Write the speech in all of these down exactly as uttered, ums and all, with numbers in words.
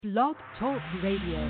Blog Talk Radio.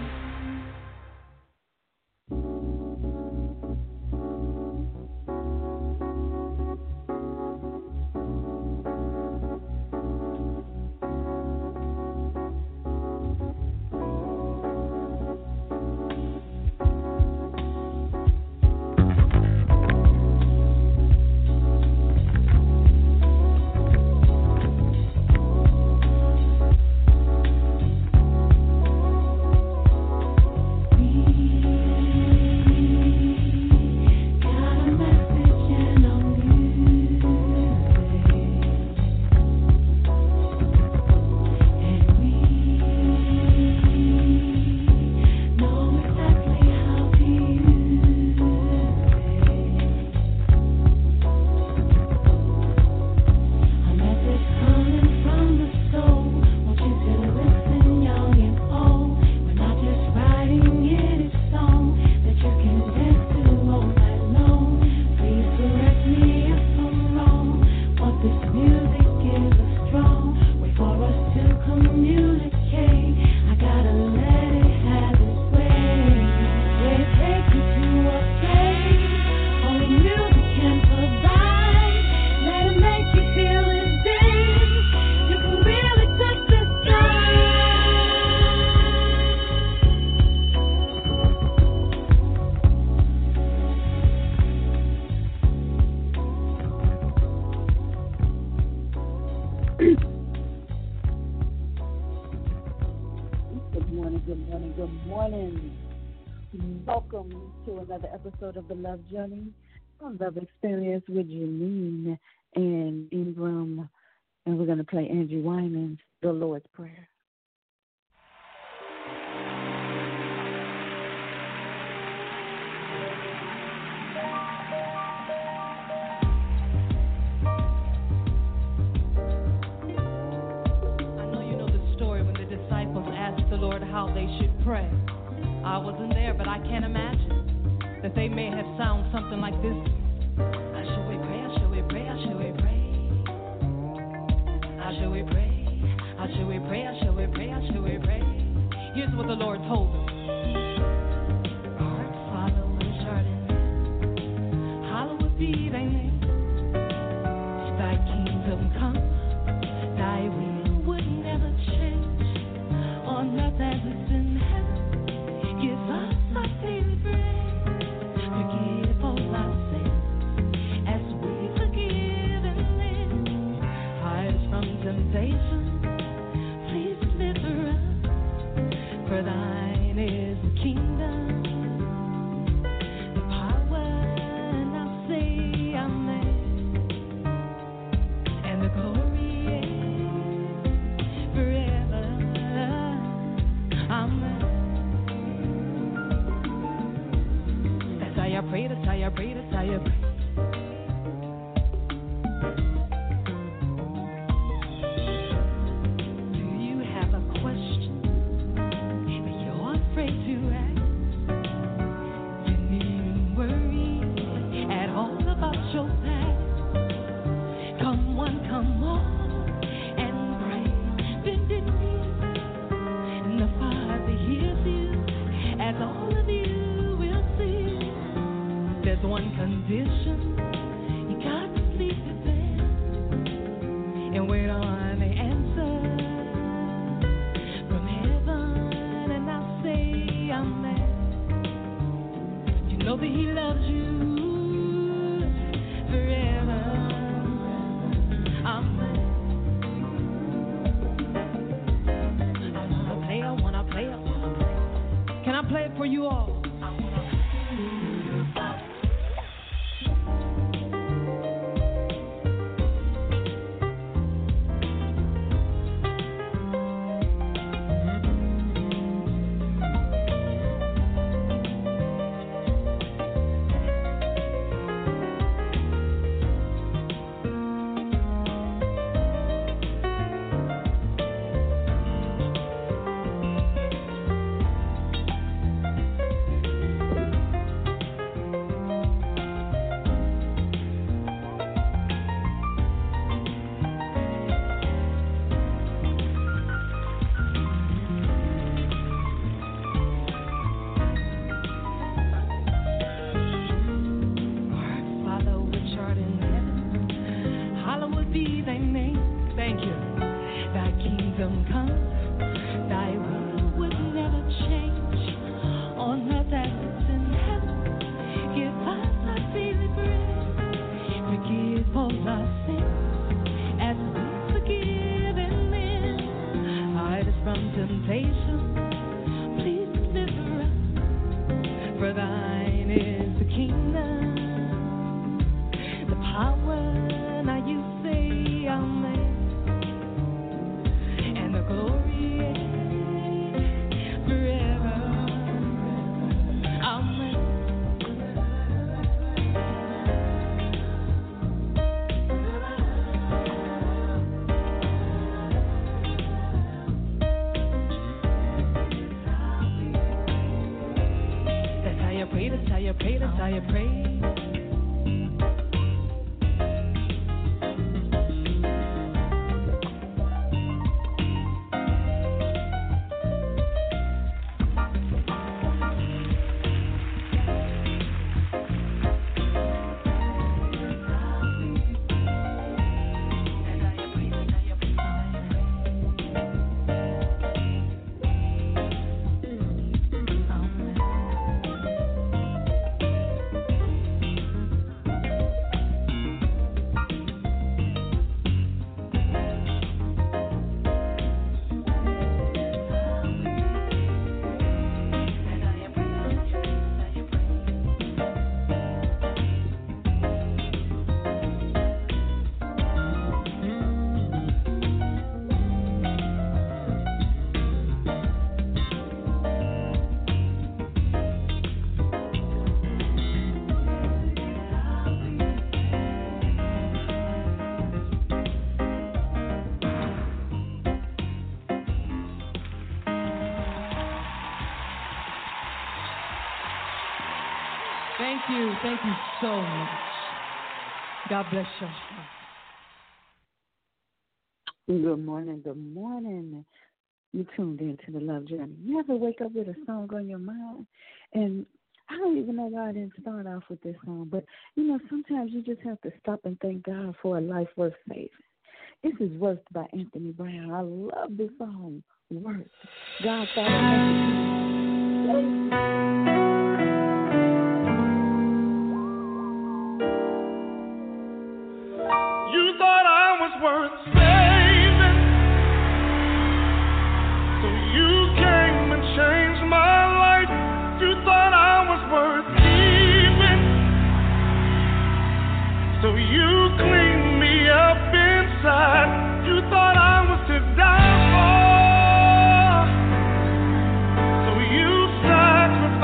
Episode of the Love Journey, on Love Experience with Janine and Ingram, and we're going to play Angie Wyman's The Lord's Prayer. I know you know the story when the disciples asked the Lord how they should pray. I wasn't there, but I can't imagine that they may have sound something like this. How shall we pray? How shall we pray? How shall we pray? How shall we pray? How shall we pray? How shall we pray? How shall we pray? Here's what the Lord told them. Our Father which art in heaven, hallowed be thy name. Thy kingdom come, thy will would never change. On earth as it's in heaven, give us our daily bread. Forgive all our sins, as we forgive and them. Hide us from temptation, please deliver us. For thine is the kingdom, the power, and I say amen. And the glory is forever. Amen. That's how you pray, that's how you pray, that's how you pray. Do you have a question that you're afraid to ask? Didn't even worry at all about your past. Come one, come on, and pray. Bended knee, and the Father hears you, as all of you will see. There's one condition, you got to sleep in bed and wait on the answer from heaven, and I say amen. You know that he loves you forever. Amen. I wanna play, I wanna play, I wanna play. Can I play it for you all? salvation. Please deliver us, for thine is the kingdom, the power, now you say amen, and the glory forever, amen. That's how you pray, that's how you pray, that's how you pray. Thank you. Thank you so much. God bless you. Good morning. Good morning. You tuned in to the Love Journey. You ever wake up with a song on your mind? And I don't even know why I didn't start off with this song, but, you know, sometimes you just have to stop and thank God for a life worth saving. This is Worth by Anthony Brown. I love this song, Worth. God thought You thought I was worth saving, so you came and changed my life. You thought I was worth keeping, so you cleaned me up inside. You thought I was to die for, so you sacrificed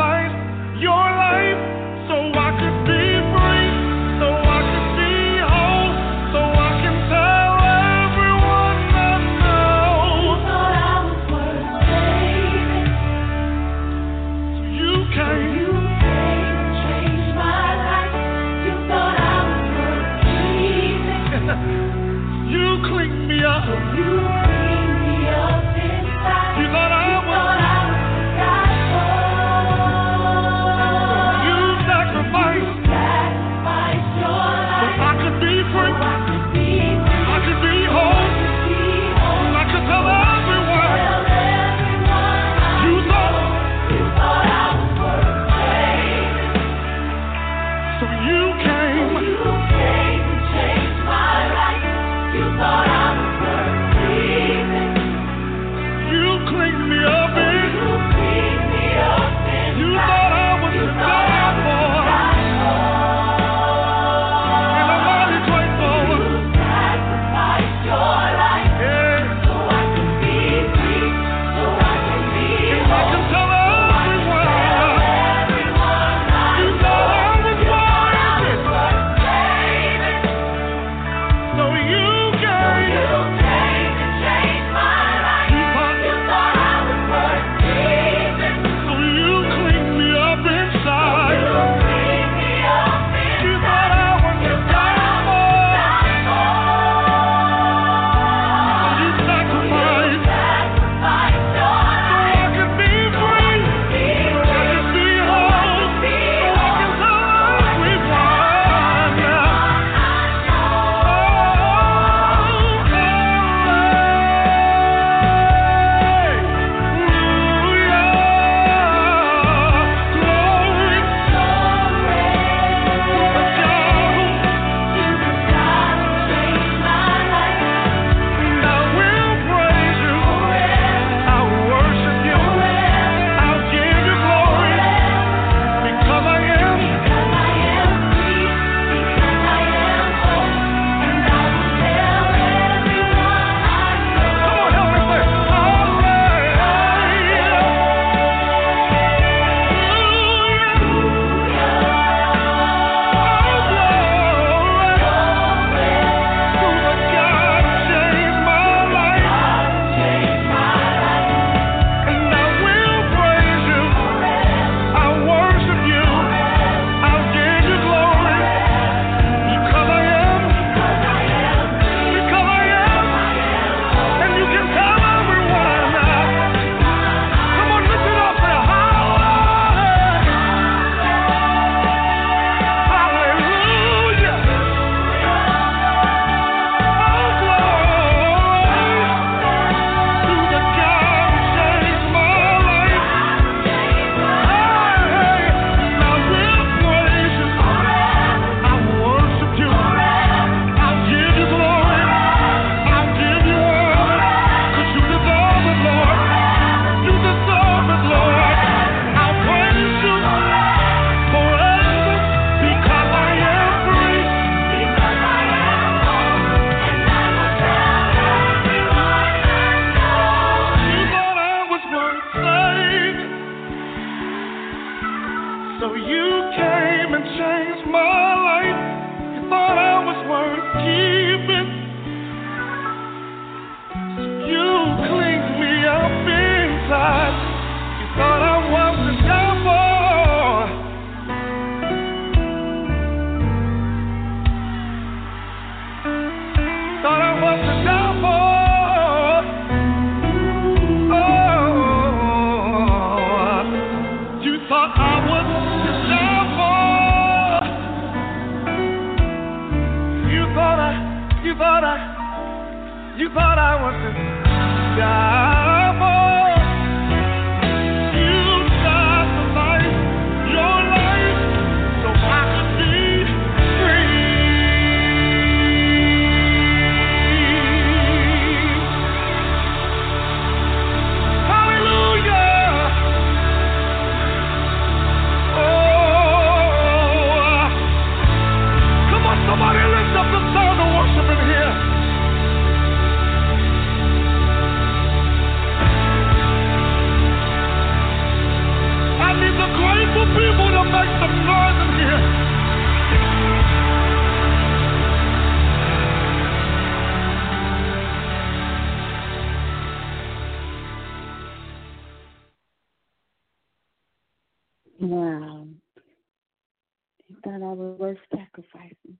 Wow. He thought I was worth sacrificing.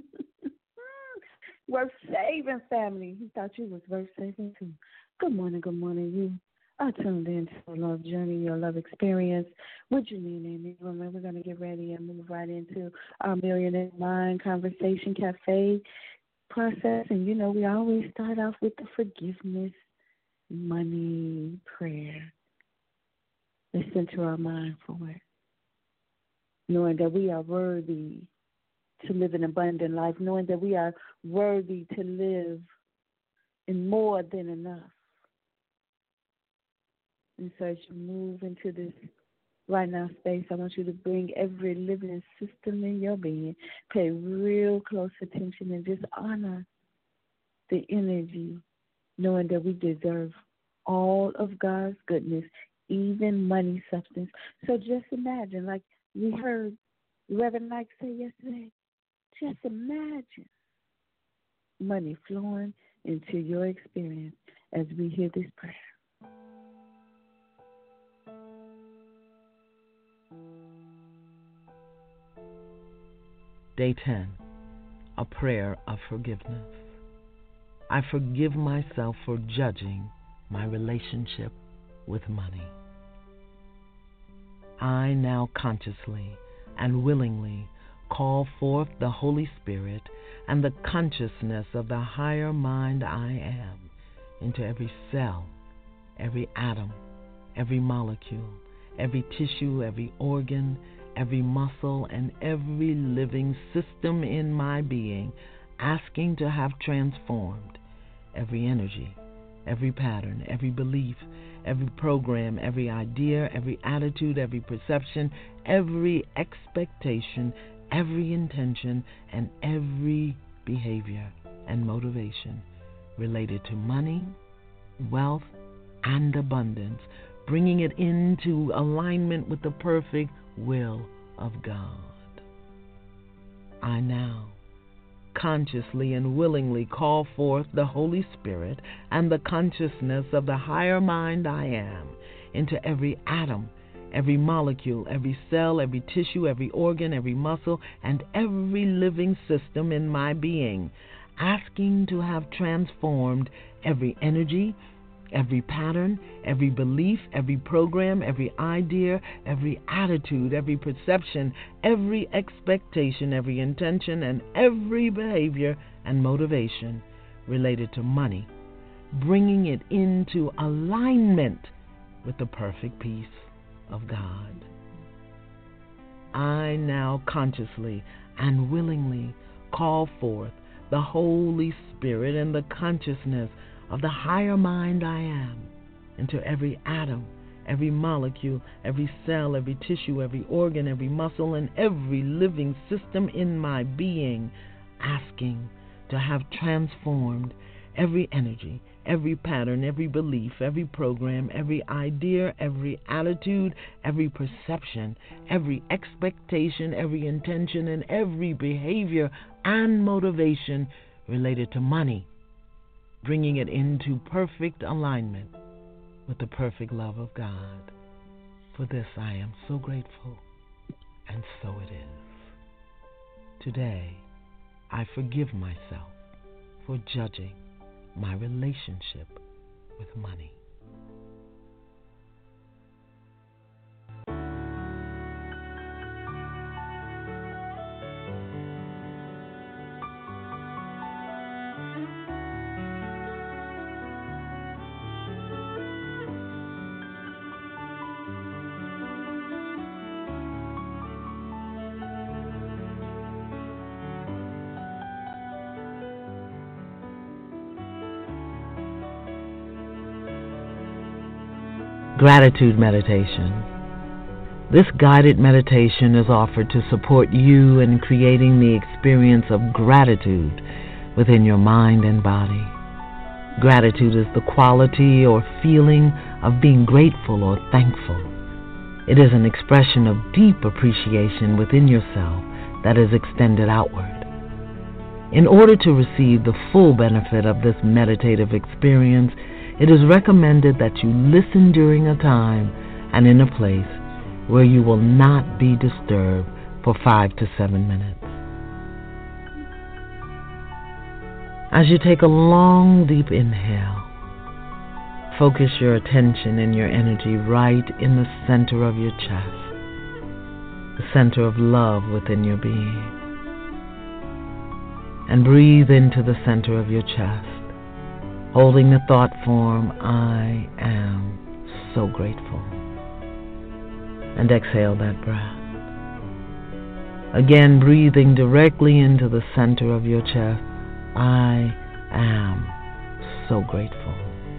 Worth saving, family. He thought you was worth saving, too. Good morning, good morning. You are tuned in to the Love Journey, your love experience. What you mean, Amy? We're going to get ready and move right into our Millionaire Mind Conversation Cafe process. And, you know, we always start off with the forgiveness, money, prayer. Let's center our mind for it. Knowing that we are worthy to live an abundant life, knowing that we are worthy to live in more than enough. And so as you move into this right now space, I want you to bring every living system in your being, pay real close attention, and just honor the energy, knowing that we deserve all of God's goodness, even money substance. So just imagine, like we heard Reverend Mike say yesterday, just imagine money flowing into your experience as we hear this prayer. Day ten, a prayer of forgiveness. I forgive myself for judging my relationship with money. I now consciously and willingly call forth the Holy Spirit and the consciousness of the higher mind I am into every cell, every atom, every molecule, every tissue, every organ, every muscle, and every living system in my being, asking to have transformed every energy, every pattern, every belief, every program, every idea, every attitude, every perception, every expectation, every intention, and every behavior and motivation related to money, wealth, and abundance, bringing it into alignment with the perfect will of God. I now consciously and willingly call forth the Holy Spirit and the consciousness of the higher mind I am into every atom, every molecule, every cell, every tissue, every organ, every muscle, and every living system in my being, asking to have transformed every energy, every pattern, every belief, every program, every idea, every attitude, every perception, every expectation, every intention, and every behavior and motivation related to money, bringing it into alignment with the perfect peace of God. I now consciously and willingly call forth the Holy Spirit and the consciousness of the higher mind I am into every atom, every molecule, every cell, every tissue, every organ, every muscle, and every living system in my being, asking to have transformed every energy, every pattern, every belief, every program, every idea, every attitude, every perception, every expectation, every intention, and every behavior and motivation related to money, bringing it into perfect alignment with the perfect love of God. For this I am so grateful, and so it is. Today, I forgive myself for judging my relationship with money. Gratitude meditation. This guided meditation is offered to support you in creating the experience of gratitude within your mind and body. Gratitude is the quality or feeling of being grateful or thankful. It is an expression of deep appreciation within yourself that is extended outward. In order to receive the full benefit of this meditative experience, it is recommended that you listen during a time and in a place where you will not be disturbed for five to seven minutes. As you take a long, deep inhale, focus your attention and your energy right in the center of your chest, the center of love within your being. And breathe into the center of your chest, holding the thought form, I am so grateful. And exhale that breath. Again, breathing directly into the center of your chest, I am so grateful.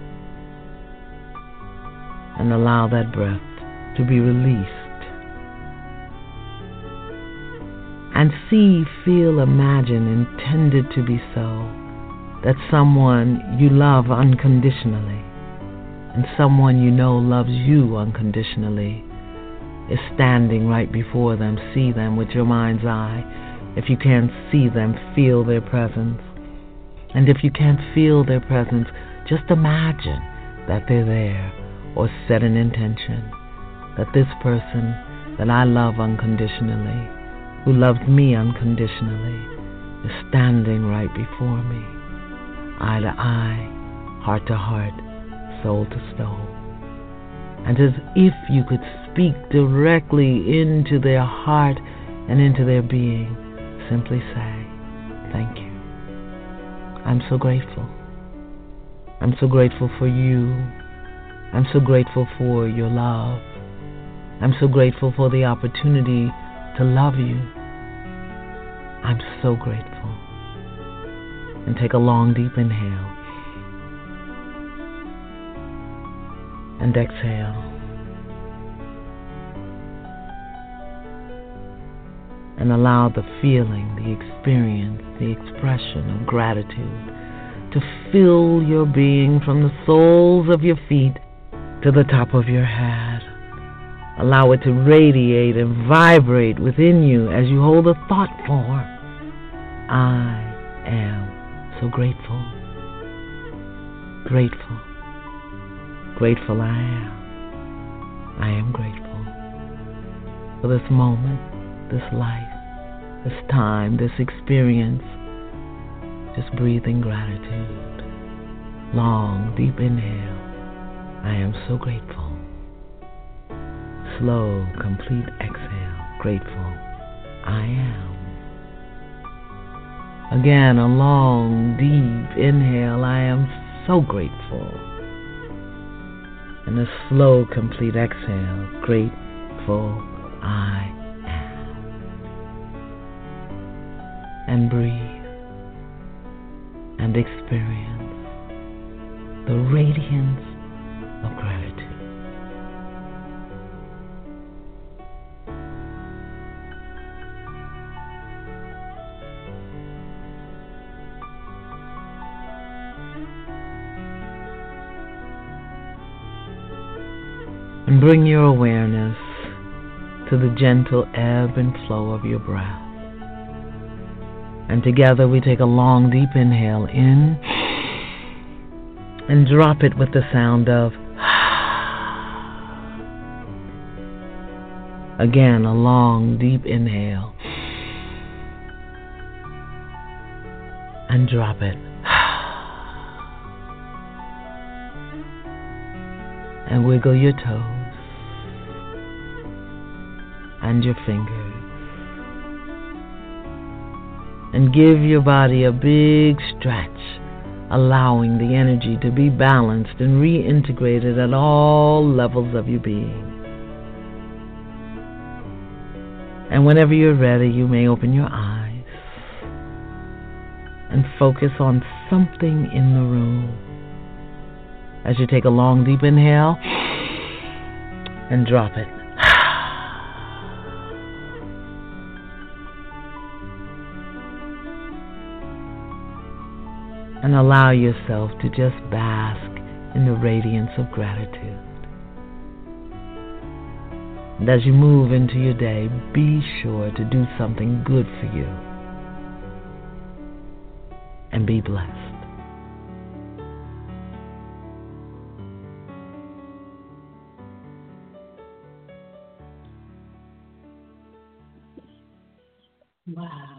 And allow that breath to be released. And see, feel, imagine, intended to be so, that someone you love unconditionally and someone you know loves you unconditionally is standing right before them. See them with your mind's eye. If you can't see them, feel their presence. And if you can't feel their presence, just imagine that they're there, or set an intention that this person that I love unconditionally, who loves me unconditionally, is standing right before me, eye to eye, heart to heart, soul to soul. And as if you could speak directly into their heart and into their being, simply say, thank you. I'm so grateful. I'm so grateful for you. I'm so grateful for your love. I'm so grateful for the opportunity to love you. I'm so grateful. And take a long, deep inhale. And exhale. And allow the feeling, the experience, the expression of gratitude to fill your being from the soles of your feet to the top of your head. Allow it to radiate and vibrate within you as you hold a thought form. I am so grateful. Grateful. Grateful I am. I am grateful for this moment, this life, this time, this experience. Just breathing gratitude. Long, deep inhale. I am so grateful. Slow, complete exhale. Grateful. I am. Again, a long, deep inhale. I am so grateful. And a slow, complete exhale. Grateful. I am. And breathe. And experience the radiance of gratitude. And bring your awareness to the gentle ebb and flow of your breath. And together we take a long, deep inhale in and drop it with the sound of again, a long, deep inhale and drop it. And wiggle your toes and your fingers. And give your body a big stretch, allowing the energy to be balanced and reintegrated at all levels of your being. And whenever you're ready, you may open your eyes and focus on something in the room. As you take a long, deep inhale and drop it. And allow yourself to just bask in the radiance of gratitude. And as you move into your day, be sure to do something good for you. And be blessed. Wow.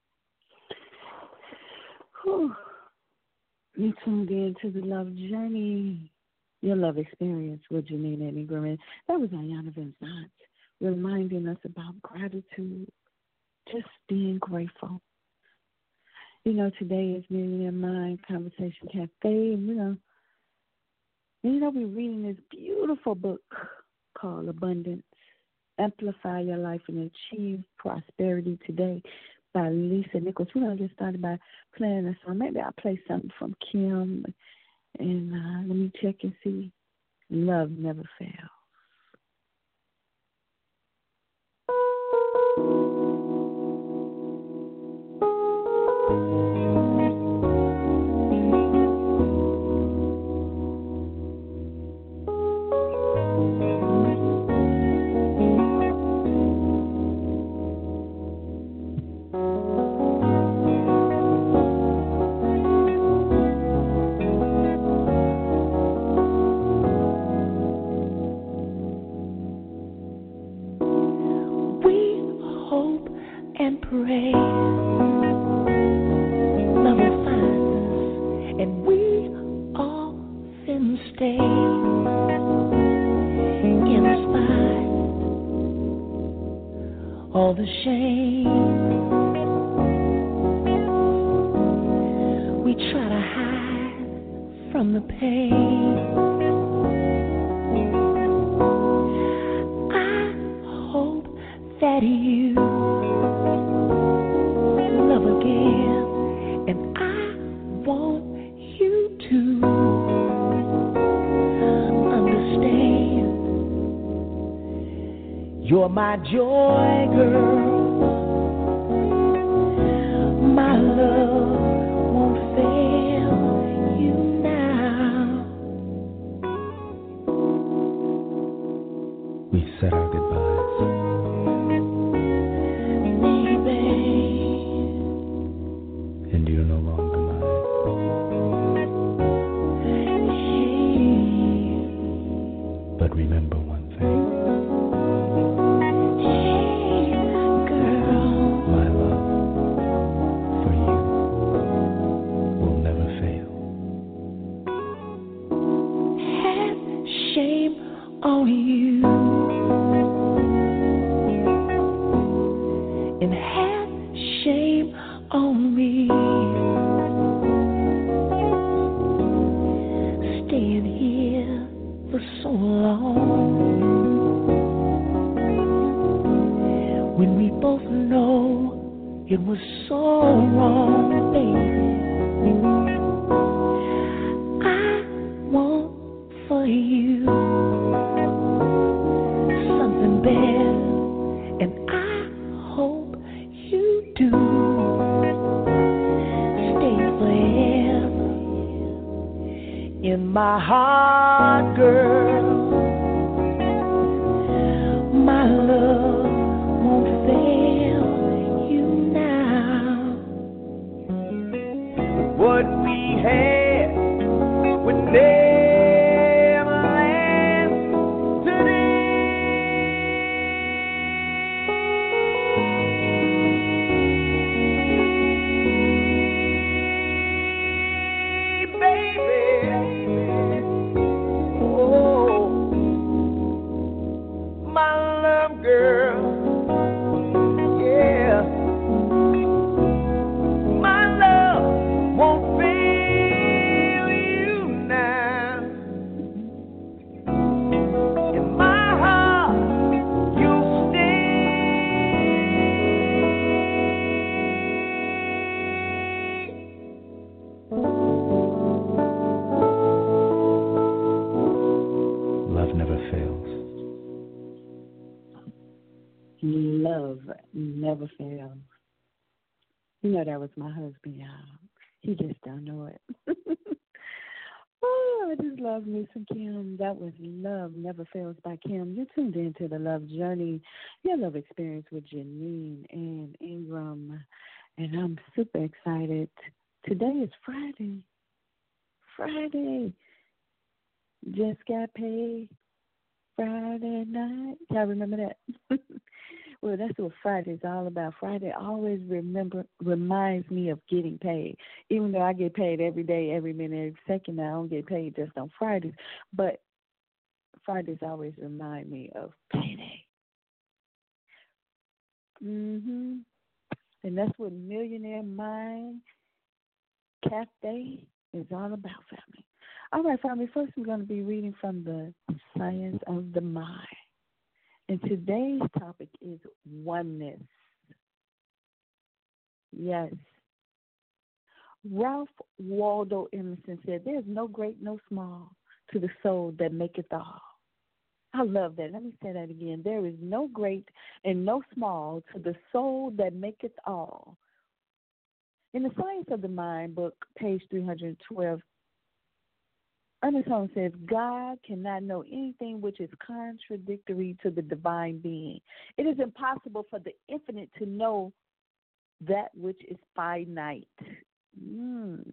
Whew. You tuned in to the Love Journey, your love experience with Janine and Ingram. That was Ayana Van Zant reminding us about gratitude, just being grateful. You know, today is Millionaire Mind Conversation Cafe, and you know, and, you know, we're reading this beautiful book called Abundance, Amplify Your Life and Achieve Prosperity Today by Lisa Nichols. We're going to get started by playing a song. Maybe I'll play something from Kim, and uh, let me check and see. Love Never Fails. Pray, love will find us, and we often stay in spite all the shame. We try to hide from the pain. I hope that you love again, and I want you to understand. You're my joy, girl. My love won't fail you now. We said our goodbyes. Love never fails. You know that was my husband, y'all. He just don't know it. Oh, I just love me some Kim. That was Love Never Fails by Kim. You're tuned into the Love Journey, your love experience with Janine and Ingram. And I'm super excited. Today is Friday. Friday. Just got paid Friday night. Y'all remember that? Well, that's what Friday's all about. Friday always remember reminds me of getting paid. Even though I get paid every day, every minute, every second, I don't get paid just on Fridays. But Fridays always remind me of payday. Mhm. And that's what Millionaire Mind Cafe is all about, family. All right, family. First, we're going to be reading from the Science of the Mind. And today's topic is oneness. Yes. Ralph Waldo Emerson said, "There is no great, no small to the soul that maketh all." I love that. Let me say that again. There is no great and no small to the soul that maketh all. In the Science of the Mind book, page three hundred twelve, Ernest Holmes says, God cannot know anything which is contradictory to the divine being. It is impossible for the infinite to know that which is finite. Mm.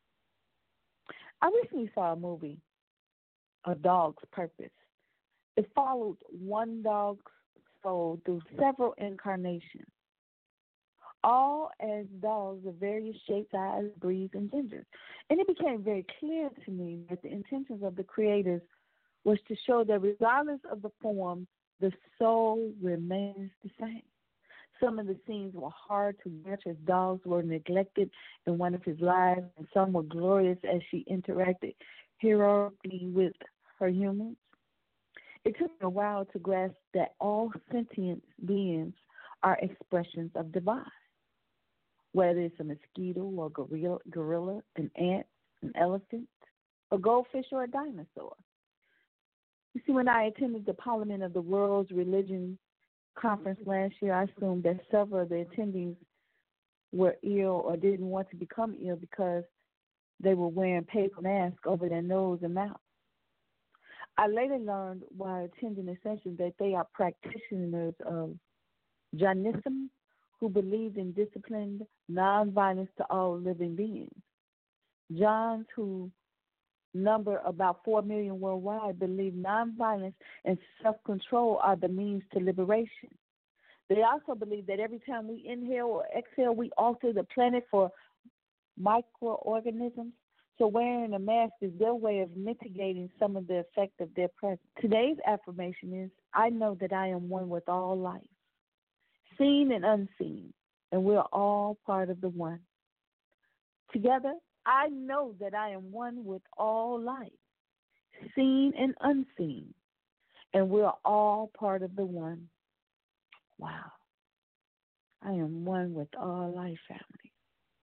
I recently saw a movie, A Dog's Purpose. It followed one dog's soul through several incarnations, all as dogs of various shapes, sizes, breeds, and genders. And it became very clear to me that the intentions of the creators was to show that regardless of the form, the soul remains the same. Some of the scenes were hard to watch as dogs were neglected in one of his lives, and some were glorious as she interacted heroically with her humans. It took me a while to grasp that all sentient beings are expressions of divine. Whether it's a mosquito or gorilla, gorilla, an ant, an elephant, a goldfish, or a dinosaur. You see, when I attended the Parliament of the World's Religion Conference last year, I assumed that several of the attendees were ill or didn't want to become ill because they were wearing paper masks over their nose and mouth. I later learned while attending the session that they are practitioners of Jainism, who believed in disciplined nonviolence to all living beings. Jains, who number about four million worldwide, believe nonviolence and self-control are the means to liberation. They also believe that every time we inhale or exhale, we alter the planet for microorganisms. So wearing a mask is their way of mitigating some of the effect of their presence. Today's affirmation is, I know that I am one with all life, seen and unseen, and we're all part of the one. Together, I know that I am one with all life, seen and unseen, and we're all part of the one. Wow. I am one with all life, family.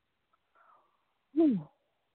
Whew.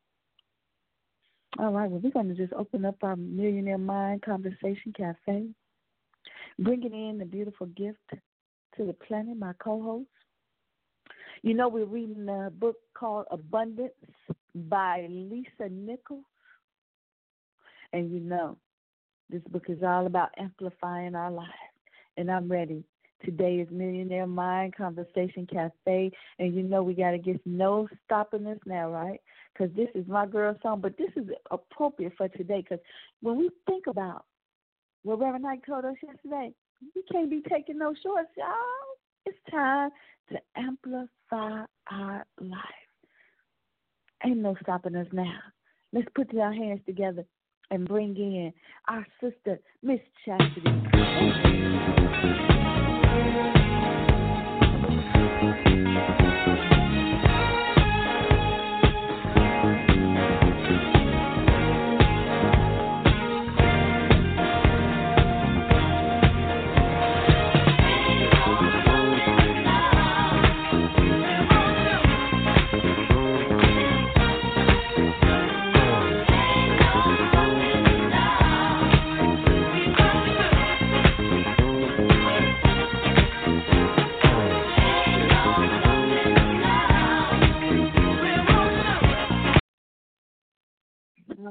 All right, well, we're going to just open up our Millionaire Mind Conversation Cafe, bringing in the beautiful gift to the planet, my co-host. You know, we're reading a book called Abundance by Lisa Nichols. And you know, this book is all about amplifying our lives. And I'm ready. Today is Millionaire Mind Conversation Cafe. And you know we got to get no stopping us now, right? Because this is my girl song. But this is appropriate for today. Because when we think about what Reverend Knight told us yesterday, we can't be taking no shorts, y'all. It's time to amplify our life. Ain't no stopping us now. Let's put our hands together and bring in our sister, Miss Chastity.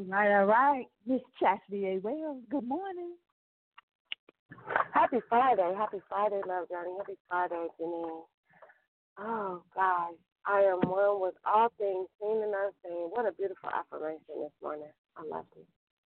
right, all right. Miss Chastity A. Wells, good morning. Happy Friday. Happy Friday, Love Journey. Happy Friday, Janine. Oh, God. I am one with all things seen and unseen. What a beautiful affirmation this morning. I love it.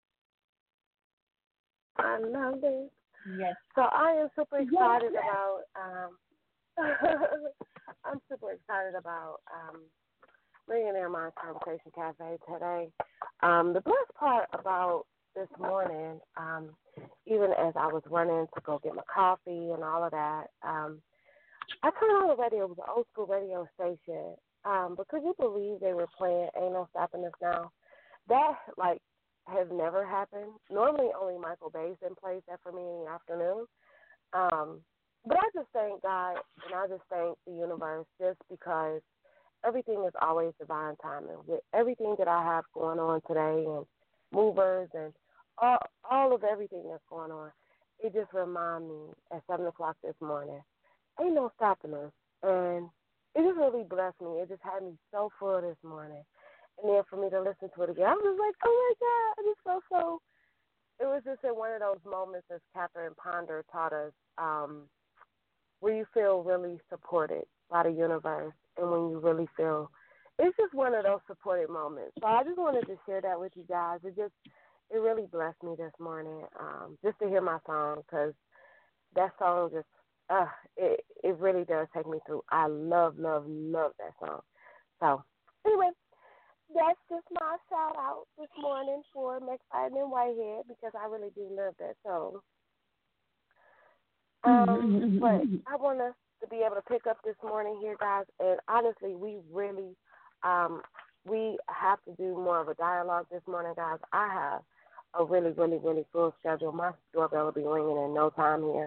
I love it. Yes. So I am super excited yes. about, um, I'm super excited about um, Millionaire Mind Conversation Cafe today. Um, the best part about this morning, um, even as I was running to go get my coffee and all of that, um, I turned on the radio. It was an old school radio station. Um, but could you believe they were playing Ain't No Stopping Us Now? That, like, has never happened. Normally only Michael Basin plays that for me in the afternoon. Um, but I just thank God and I just thank the universe just because everything is always divine timing. With everything that I have going on today and movers and all, all of everything that's going on, it just reminded me at seven o'clock this morning, ain't no stopping us. And it just really blessed me. It just had me so full this morning. And then for me to listen to it again, I was like, oh, my God, I just felt so, it was just in one of those moments, as Catherine Ponder taught us, um, where you feel really supported by the universe and when you really feel, it's just one of those supported moments. So I just wanted to share that with you guys. It just, it really blessed me this morning um, just to hear my song because that song just, uh, it, it really does take me through. I love, love, love that song. So anyway, that's just my shout out this morning for McFadden and Whitehead because I really do love that song. Um, but I want us to be able to pick up this morning here, guys, and honestly, we really, um, we have to do more of a dialogue this morning, guys. I have a really, really, really full schedule. My doorbell will be ringing in no time here.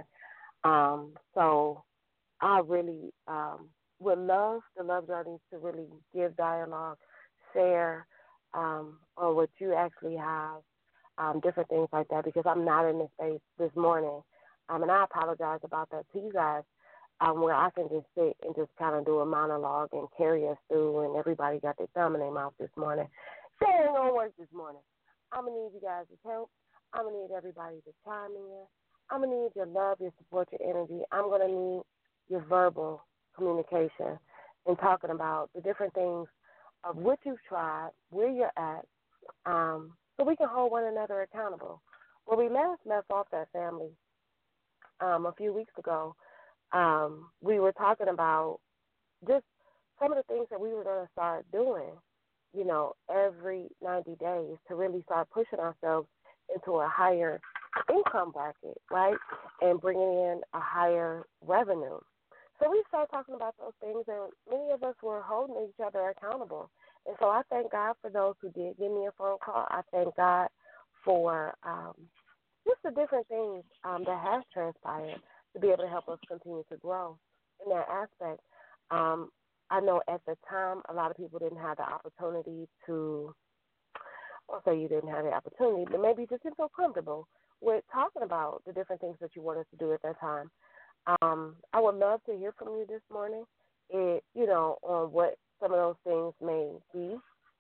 Um, so I really um, would love the Love Journeys to really give dialogue, share um, on what you actually have, um, different things like that, because I'm not in this space this morning. Um, and I apologize about that to you guys, um, where I can just sit and just kind of do a monologue and carry us through, and everybody got their thumb in their mouth this morning. So it ain't going to work this morning. I'm going to need you guys' help. I'm going to need everybody to chime in. I'm going to need your love, your support, your energy. I'm going to need your verbal communication and talking about the different things of what you've tried, where you're at, um, so we can hold one another accountable. Where we last left off that family um, a few weeks ago, um, we were talking about just some of the things that we were going to start doing, you know, every ninety days to really start pushing ourselves into a higher income bracket, right, and bringing in a higher revenue. So we started talking about those things, and many of us were holding each other accountable. And so I thank God for those who did give me a phone call. I thank God for um, just the different things um, that has transpired to be able to help us continue to grow in that aspect. Um, I know at the time a lot of people didn't have the opportunity to, I'll say you didn't have the opportunity, but maybe you just didn't feel comfortable with talking about the different things that you wanted to do at that time. Um, I would love to hear from you this morning, it, you know, on what some of those things may be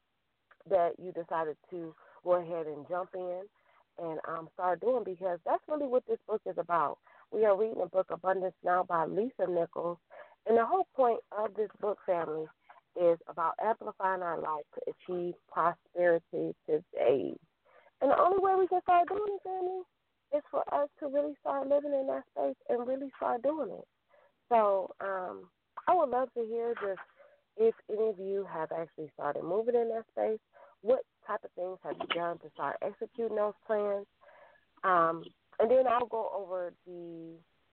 that you decided to go ahead and jump in and um, start doing, because that's really what this book is about. We are reading the book Abundance Now by Lisa Nichols, and the whole point of this book, family, is about amplifying our life to achieve prosperity today. And the only way we can start doing it, family, is for us to really start living in that space and really start doing it. So um, I would love to hear just if any of you have actually started moving in that space, what type of things have you done to start executing those plans? Um, and then I'll go over the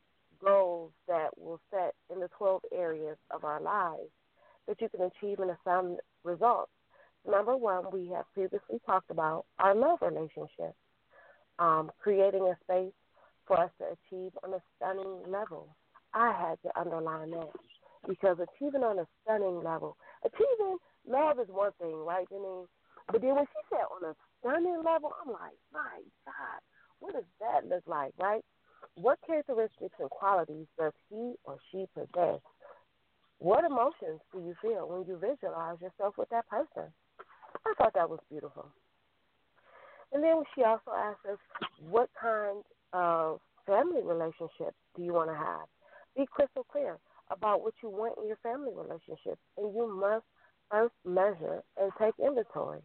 goals that we'll set in the twelve areas of our lives that you can achieve in a sound result. Number one, we have previously talked about our love relationship, um, creating a space for us to achieve on a stunning level. I had to underline that because achieving on a stunning level, achieving love is one thing, right, Janine? But then when she said on a stunning level, I'm like, my God, what does that look like, right? What characteristics and qualities does he or she possess? What emotions do you feel when you visualize yourself with that person? I thought that was beautiful. And then she also asked us, what kind of family relationships do you want to have? Be crystal clear about what you want in your family relationship, and you must first measure and take inventory.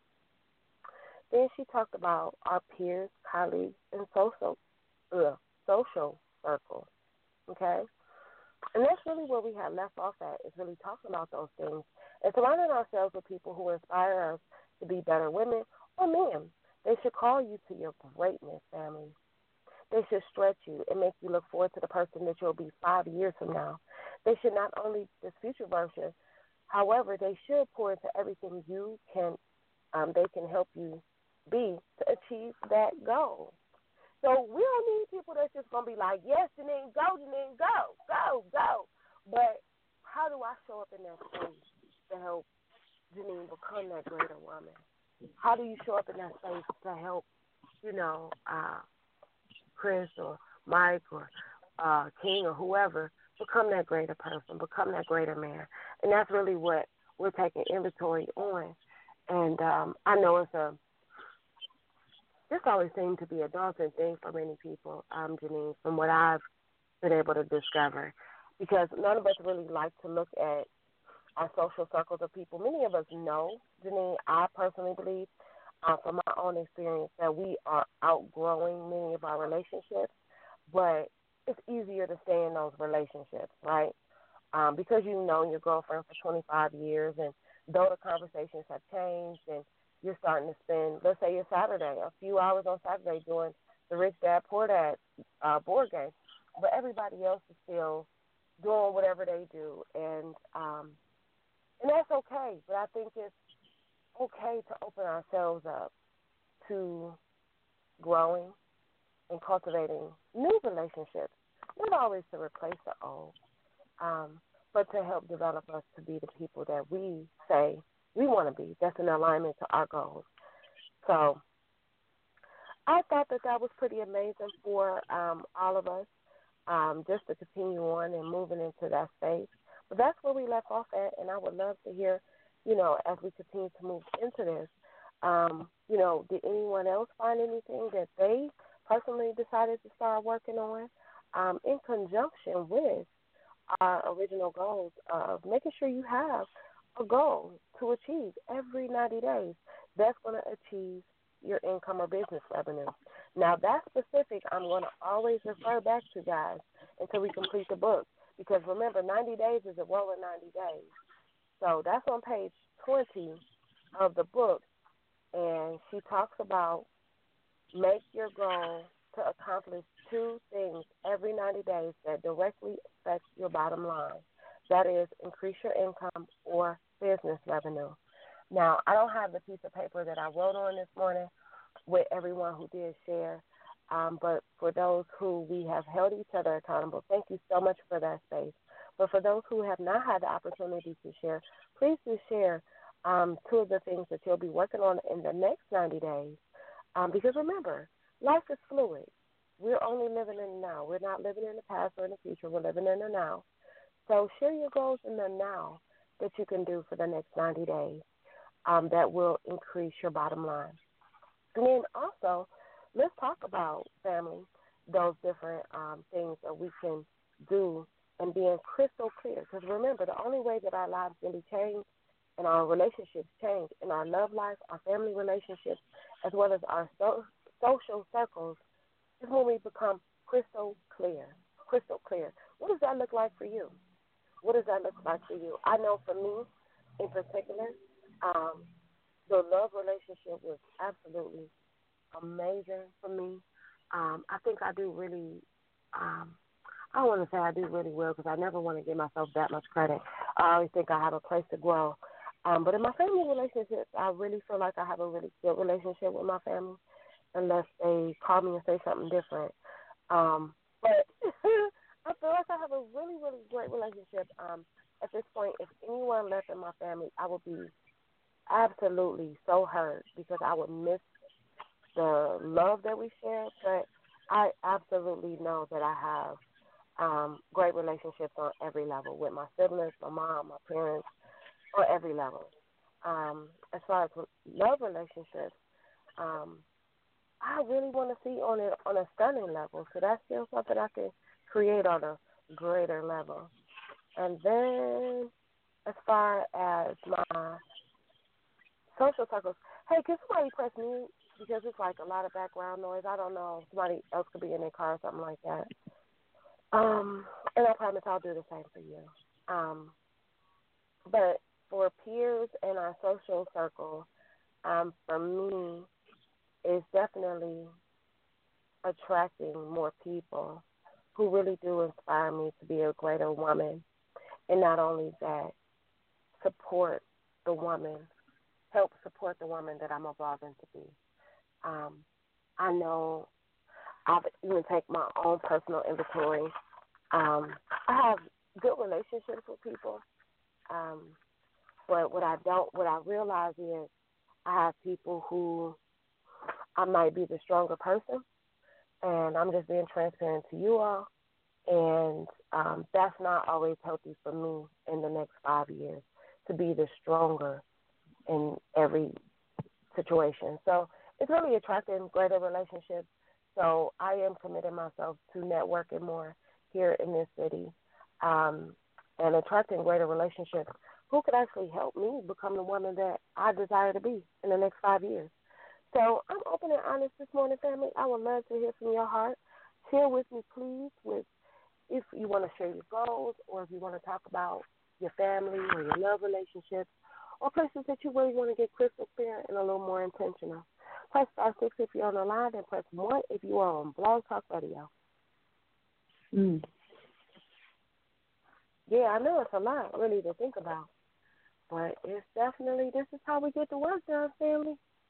Then she talked about our peers, colleagues, and social uh, social circle. Okay, and that's really where we had left off at, is really talking about those things and surrounding ourselves with people who inspire us to be better women or men. They should call you to your greatness, family. They should stretch you and make you look forward to the person that you'll be five years from now. They should not only this future version, however, they should pour into everything you can. Um, they can help you be to achieve that goal. So we don't need people that's just gonna be like, yes, Janine, go, Janine, go, go, go. But how do I show up in that space to help Janine become that greater woman? How do you show up in that space to help, you know, uh, Chris or Mike or uh, King or whoever become that greater person, become that greater man? And that's really what we're taking inventory on. And um, I know it's a this always seemed to be a daunting thing for many people, um, Janine, from what I've been able to discover, because none of us really like to look at our social circles of people. Many of us know, Janine, I personally believe, uh, from my own experience, that we are outgrowing many of our relationships, but it's easier to stay in those relationships, right? Um, because you've known your girlfriend for twenty-five years, and though the conversations have changed and you're starting to spend, let's say it's Saturday, a few hours on Saturday doing the Rich Dad, Poor Dad uh, board game, but everybody else is still doing whatever they do, and um, and that's okay. But I think it's okay to open ourselves up to growing and cultivating new relationships, not always to replace the old, um, but to help develop us to be the people that we say we want to be. That's in alignment to our goals. So I thought that that was pretty amazing for um, all of us, um, just to continue on and moving into that space. But that's where we left off at, and I would love to hear, you know, as we continue to move into this, um, you know, did anyone else find anything that they personally decided to start working on um, in conjunction with our original goals of making sure you have a goal to achieve every ninety days that's going to achieve your income or business revenue. Now, that specific, I'm going to always refer back to, guys, until we complete the book, because remember, ninety days is a rolling ninety days. So that's on page twenty of the book, and she talks about make your goal to accomplish two things every ninety days that directly affect your bottom line. That is, increase your income or business revenue. Now, I don't have the piece of paper that I wrote on this morning with everyone who did share, um, but for those who we have held each other accountable, thank you so much for that space. But for those who have not had the opportunity to share, please do share um, two of the things that you'll be working on in the next ninety days. Um, because remember, life is fluid. We're only living in the now. We're not living in the past or in the future. We're living in the now. So share your goals in the now that you can do for the next ninety days um, that will increase your bottom line. And then also, let's talk about, family, those different um, things that we can do and being crystal clear. Because remember, the only way that our lives really change and our relationships change in our love life, our family relationships, as well as our so- social circles, is when we become crystal clear. Crystal clear. What does that look like for you? What does that look like for you? I know for me, in particular, um, the love relationship was absolutely amazing for me. Um, I think I do really, um, I don't want to say I do really well because I never want to give myself that much credit. I always think I have a place to grow. Um, but in my family relationships, I really feel like I have a really good relationship with my family, unless they call me and say something different. Um, but I feel like I have a really, really great relationship. Um, at this point, if anyone left in my family, I would be absolutely so hurt because I would miss the love that we share. But I absolutely know that I have um, great relationships on every level with my siblings, my mom, my parents, on every level. Um, as far as love relationships, um, I really want to see on it on a stunning level. So that's still something I can create on a greater level. And then as far as my social circles, hey, can somebody press mute? Because it's like a lot of background noise. I don't know. Somebody else could be in their car or something like that. Um, and I promise I'll do the same for you. Um, but for peers in our social circle, um, for me, it's definitely attracting more people who really do inspire me to be a greater woman. And not only that, support the woman, help support the woman that I'm evolving to be. Um, I know I've even take my own personal inventory. Um, I have good relationships with people, um, but what I don't, what I realize is I have people who I might be the stronger person, and I'm just being transparent to you all, and um, that's not always healthy for me in the next five years to be the stronger in every situation. So it's really attracting greater relationships. So I am committing myself to networking more here in this city, um, and attracting greater relationships who could actually help me become the woman that I desire to be in the next five years. So I'm open and honest this morning, family. I would love to hear from your heart. Share with me, please, with if you want to share your goals or if you want to talk about your family or your love relationships or places that you really want to get crystal clear and a little more intentional. Press star six if you're on the line, and press one if you are on Blog Talk Radio. Mm. Yeah, I know it's a lot really to think about, but it's definitely, this is how we get the work done, family.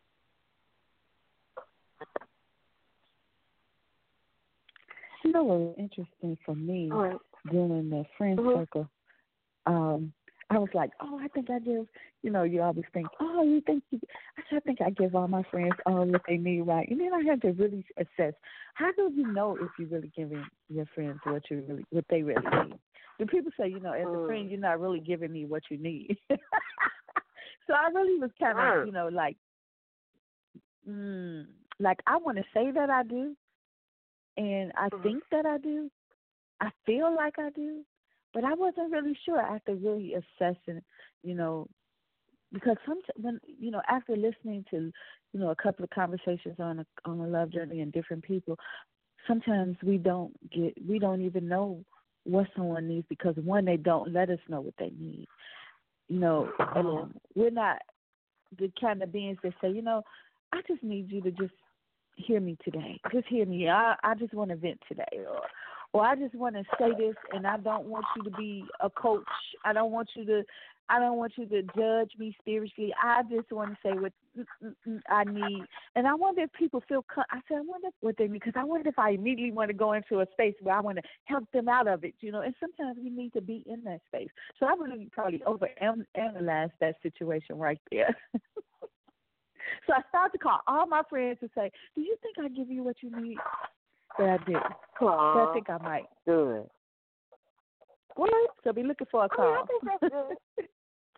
You know what was interesting for me Right. during the friend Mm-hmm. circle? Um, I was like, oh, I think I give, you know, you always think, oh, you think you, I said, I think I give all my friends all what they need, right? And then I had to really assess, how do you know if you're really giving your friends what you really, what they really need? Do people say, you know, as a friend, you're not really giving me what you need? So I really was kind of, you know, like, mm, like I want to say that I do, and I Mm-hmm. think that I do. I feel like I do. But I wasn't really sure after really assessing, you know, because some when you know after listening to, you know, a couple of conversations on a on a love journey and different people, sometimes we don't get we don't even know what someone needs because one, they don't let us know what they need. You know, um, we're not the kind of beings that say, you know, I just need you to just hear me today. Just hear me. I I just want to vent today, or. Or I just want to say this, and I don't want you to be a coach. I don't want you to, I don't want you to judge me spiritually. I just want to say what I need. And I wonder if people feel. I said, I wonder what they need, because I wonder if I immediately want to go into a space where I want to help them out of it, you know. And sometimes we need to be in that space. So I really probably overanalyzed that situation right there. So I started to call all my friends to say, do you think I give you what you need? But I did. So I think I might. Good. What? So be looking for a call. I mean, I think that's good.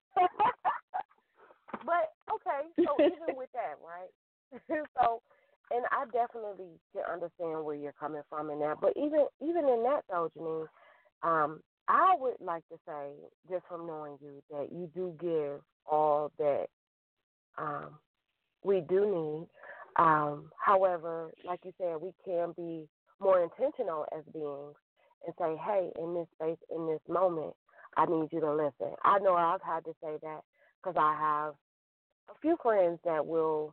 But, okay, so even with that, right? So, and I definitely can understand where you're coming from in that. But even even in that, though, Janine, um, I would like to say, just from knowing you, that you do give all that um, we do need. Um, however, like you said, we can be more intentional as beings and say, hey, in this space, in this moment, I need you to listen. I know I've had to say that because I have a few friends that will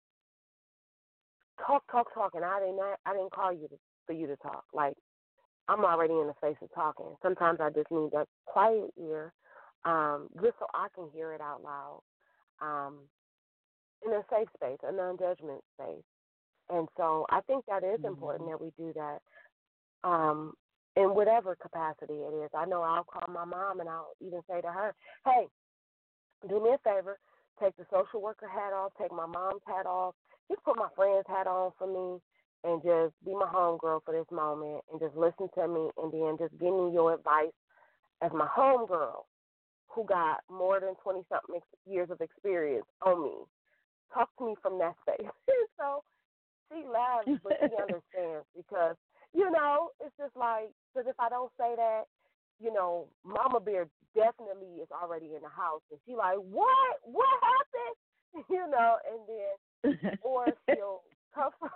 talk, talk, talk, and I didn't, I didn't call you to, for you to talk. Like, I'm already in the space of talking. Sometimes I just need that quiet ear um, just so I can hear it out loud. Um, in a safe space, a non-judgment space. And so I think that is mm-hmm. important that we do that um, in whatever capacity it is. I know I'll call my mom and I'll even say to her, hey, do me a favor, take the social worker hat off, take my mom's hat off, just put my friend's hat on for me and just be my homegirl for this moment and just listen to me and then just give me your advice as my homegirl who got more than twenty-something years of experience on me. Talk to me from that space. So she laughs, but she understands because, you know, it's just like, because if I don't say that, you know, Mama Bear definitely is already in the house. And she like, what? What happened? You know, and then, or she'll come from,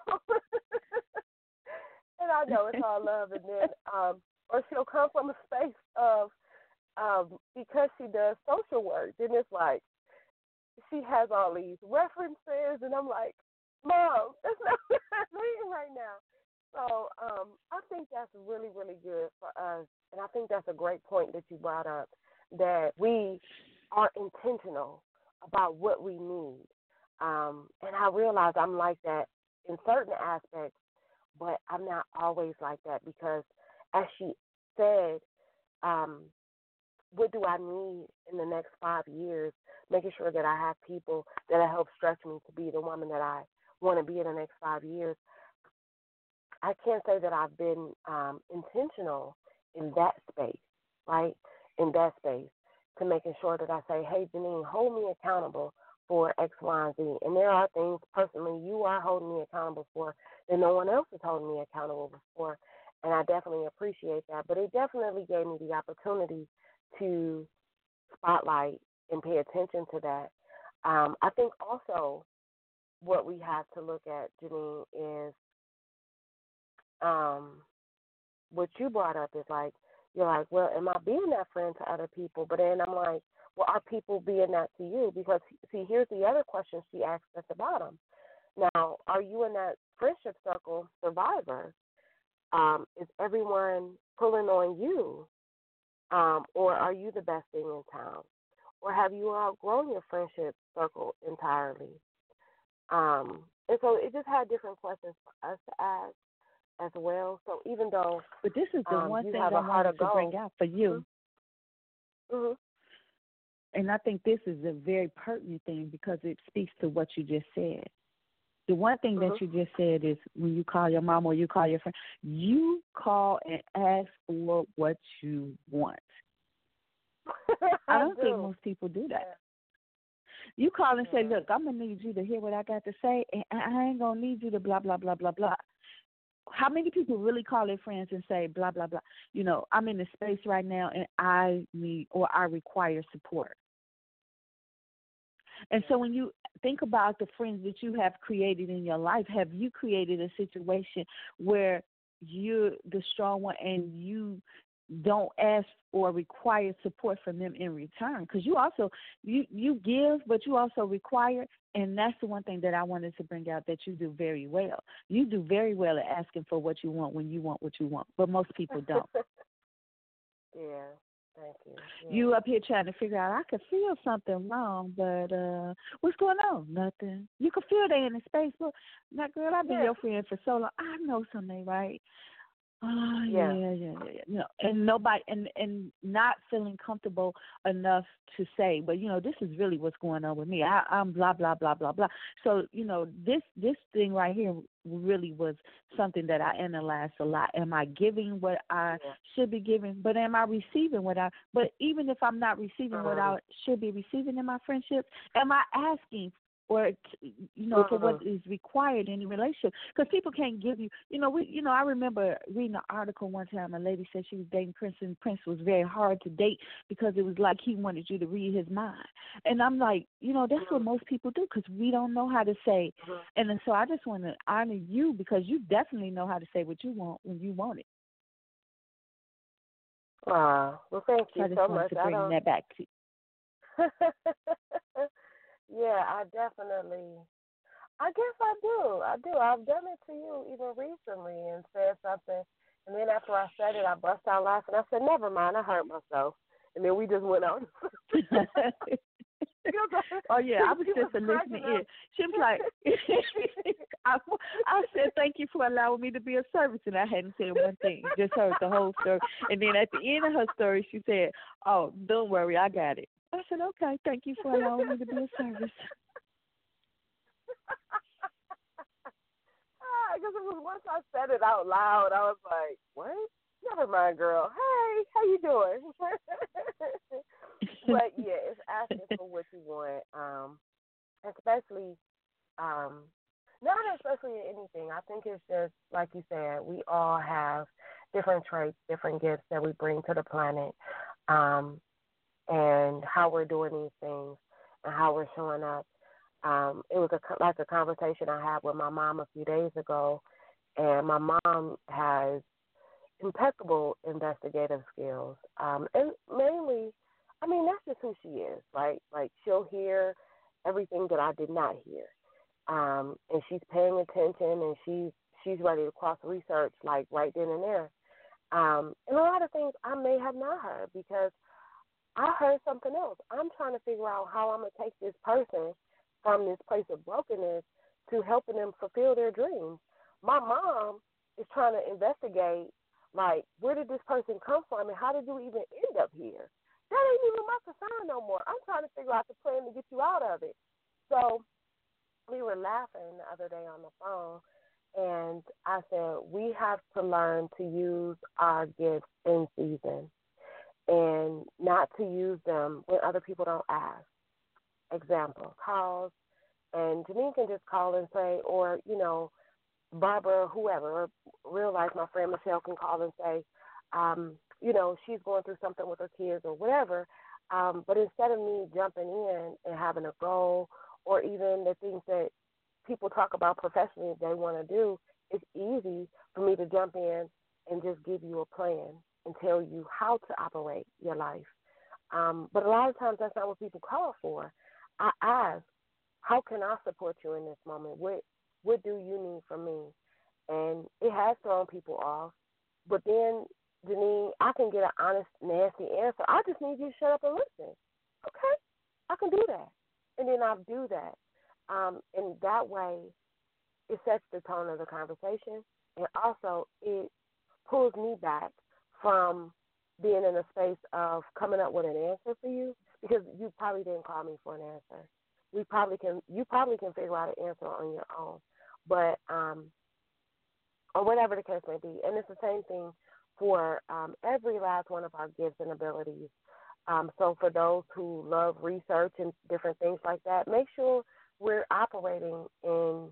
and I know it's all love, and then, um, or she'll come from a space of, um, because she does social work, then it's like, she has all these references, and I'm like, Mom, that's not what I'm reading right now. So um, I think that's really, really good for us, and I think that's a great point that you brought up, that we are intentional about what we need. Um, and I realize I'm like that in certain aspects, but I'm not always like that because, as she said, um, what do I need in the next five years, making sure that I have people that will help stretch me to be the woman that I want to be in the next five years. I can't say that I've been um, intentional in that space, right, in that space, to making sure that I say, hey, Janine, hold me accountable for X, Y, and Z. And there are things, personally, you are holding me accountable for that no one else is holding me accountable for, and I definitely appreciate that. But it definitely gave me the opportunity to spotlight and pay attention to that. Um, I think also what we have to look at, Janine, is um, what you brought up is like, you're like, well, am I being that friend to other people? But then I'm like, well, are people being that to you? Because, see, here's the other question she asked at the bottom. Now, are you in that friendship circle survivor? Um, is everyone pulling on you? Um, or are you the best thing in town? Or have you outgrown your friendship circle entirely? Um, and so it just had different questions for us to ask as well. So even though, but this is the um, one you thing have I a heart wanted of to gold, bring out for you, mm-hmm. and I think this is a very pertinent thing because it speaks to what you just said. The one thing mm-hmm. that you just said is when you call your mom or you call your friend, you call and ask for what you want. I don't I do. think most people do that. You call and say, look, I'm going to need you to hear what I got to say, and I ain't going to need you to blah, blah, blah, blah, blah. How many people really call their friends and say, blah, blah, blah? You know, I'm in a space right now, and I need or I require support. And so when you think about the friends that you have created in your life, have you created a situation where you're the strong one and you don't ask or require support from them in return? Because you also, you, you give, but you also require, and that's the one thing that I wanted to bring out that you do very well. You do very well at asking for what you want when you want what you want, but most people don't. Yeah. Thank you. Yeah. You up here trying to figure out, I could feel something wrong, but uh, what's going on? Nothing. You can feel they in the space. Well, now, girl, I've been yeah. your friend for so long. I know something, right? Oh, yeah. yeah, yeah, yeah, yeah. You know, and nobody, and, and not feeling comfortable enough to say, but, you know, this is really what's going on with me. I, I'm blah, blah, blah, blah, blah. So, you know, this, this thing right here really was something that I analyzed a lot. Am I giving what I yeah. should be giving, but am I receiving what I, but even if I'm not receiving uh-huh. what I should be receiving in my friendships, am I asking or, you know, uh-huh. for what is required in a relationship? Because people can't give you, you know, we, you know, I remember reading an article one time, a lady said she was dating Prince, and Prince was very hard to date because it was like he wanted you to read his mind. And I'm like, you know, that's uh-huh. what most people do because we don't know how to say. Uh-huh. And then, so I just want to honor you because you definitely know how to say what you want when you want it. Wow. Well, thank you so I just so wanted much. to bring that back to you. Yeah, I definitely, I guess I do. I do. I've done it to you even recently and said something. And then after I said it, I bust out laughing. I said, never mind, I hurt myself. And then we just went on. Oh, yeah, I was just a listening ear. She was like, I, I said, thank you for allowing me to be of service. And I hadn't said one thing, just heard the whole story. And then at the end of her story, she said, oh, don't worry, I got it. I said, okay, thank you for allowing me to be of service. Because it was once I said it out loud, I was like, what? Never mind, girl. Hey, how you doing? But, yeah, it's asking for what you want, um, especially, um, not especially in anything. I think it's just, like you said, we all have different traits, different gifts that we bring to the planet, um, and how we're doing these things and how we're showing up. Um, it was a, like a conversation I had with my mom a few days ago, and my mom has impeccable investigative skills, um, and mainly, I mean, that's just who she is, right? Like, she'll hear everything that I did not hear, um, and she's paying attention, and she's she's ready to cross research, like, right then and there. Um, and a lot of things I may have not heard because I heard something else. I'm trying to figure out how I'm going to take this person from this place of brokenness to helping them fulfill their dreams. My mom is trying to investigate, like, where did this person come from and how did you even end up here? That ain't even my concern no more. I'm trying to figure out the plan to get you out of it. So we were laughing the other day on the phone, and I said, we have to learn to use our gifts in season and not to use them when other people don't ask. Example, calls, and Janine can just call and say, or, you know, Barbara, whoever, or real life, my friend Michelle can call and say, um, you know, she's going through something with her kids or whatever. Um, but instead of me jumping in and having a goal or even the things that people talk about professionally they want to do, it's easy for me to jump in and just give you a plan and tell you how to operate your life. Um, but a lot of times that's not what people call for. I ask, how can I support you in this moment? What what do you need from me? And it has thrown people off. But then, Janine, I can get an honest, nasty answer. I just need you to shut up and listen. Okay, I can do that. And then I'll do that. Um, and that way, it sets the tone of the conversation. And also, it pulls me back from being in a space of coming up with an answer for you, because you probably didn't call me for an answer. We probably can, you probably can figure out an answer on your own, but um, or whatever the case may be. And it's the same thing for um, every last one of our gifts and abilities. Um, so for those who love research and different things like that, make sure we're operating in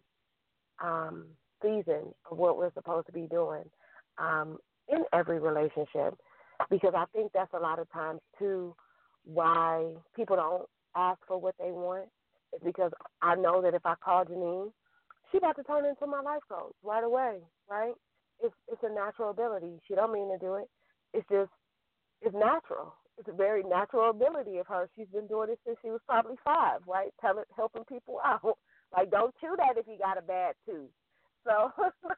um, season of what we're supposed to be doing um, in every relationship. Because I think that's a lot of times, too, why people don't ask for what they want. It's because I know that if I call Janine, she about to turn into my life coach right away, right? It's it's a natural ability. She don't mean to do it. It's just, it's natural. It's a very natural ability of hers. She's been doing it since she was probably five, right? Telling, helping people out. Like, don't chew that if you got a bad tooth. So,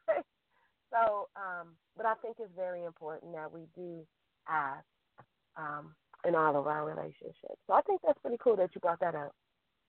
so, um, but I think it's very important that we do ask um, in all of our relationships. So I think that's pretty cool that you brought that up.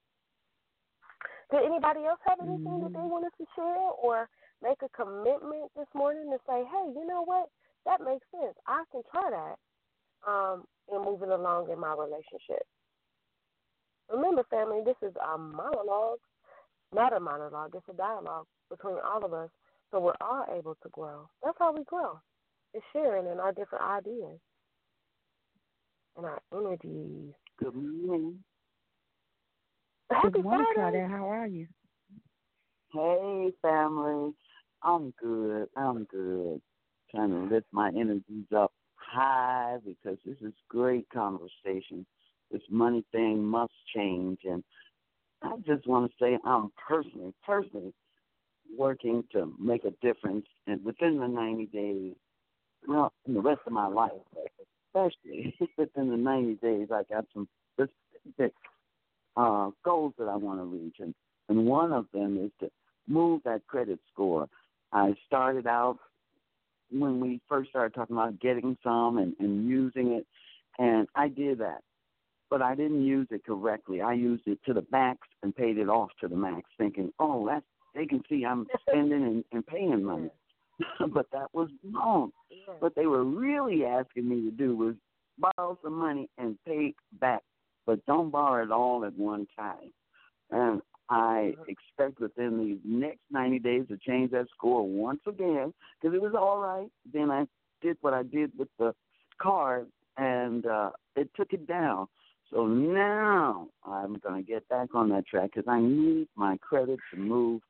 Did anybody else have anything mm-hmm. that they wanted to share or make a commitment this morning to say, hey, you know what, that makes sense. I can try that um, in moving along in my relationship. Remember, family, this is a monologue, not a monologue. It's a dialogue between all of us, so we're all able to grow. That's how we grow. It's sharing in our different ideas and our energies. Good morning. Happy Good morning, Friday. Claudette. How are you? Hey, family. I'm good. I'm good. Trying to lift my energies up high because this is great conversation. This money thing must change. And I just want to say I'm personally, personally working to make a difference. And within the ninety days, well, in the rest of my life, especially within the ninety days, I got some specific uh, goals that I want to reach. And, and one of them is to move that credit score. I started out when we first started talking about getting some and, and using it, and I did that. But I didn't use it correctly. I used it to the max and paid it off to the max, thinking, oh, that's, they can see I'm spending and, and paying money. But that was wrong. What they were really asking me to do was borrow some money and pay back, but don't borrow it all at one time. And I expect within the next ninety days to change that score once again, because it was all right. Then I did what I did with the card, and uh, it took it down. So now I'm going to get back on that track because I need my credit to move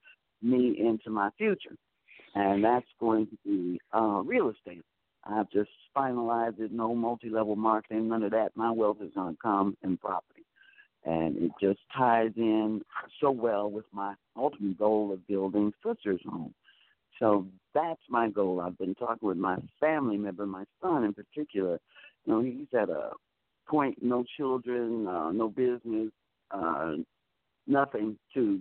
me into my future, and that's going to be uh, real estate. I've just finalized it, no multi-level marketing, none of that. My wealth is going to come in property. And it just ties in so well with my ultimate goal of building sisters' home. So that's my goal. I've been talking with my family member, my son in particular. You know, he's at a point, no children, uh, no business, uh, nothing to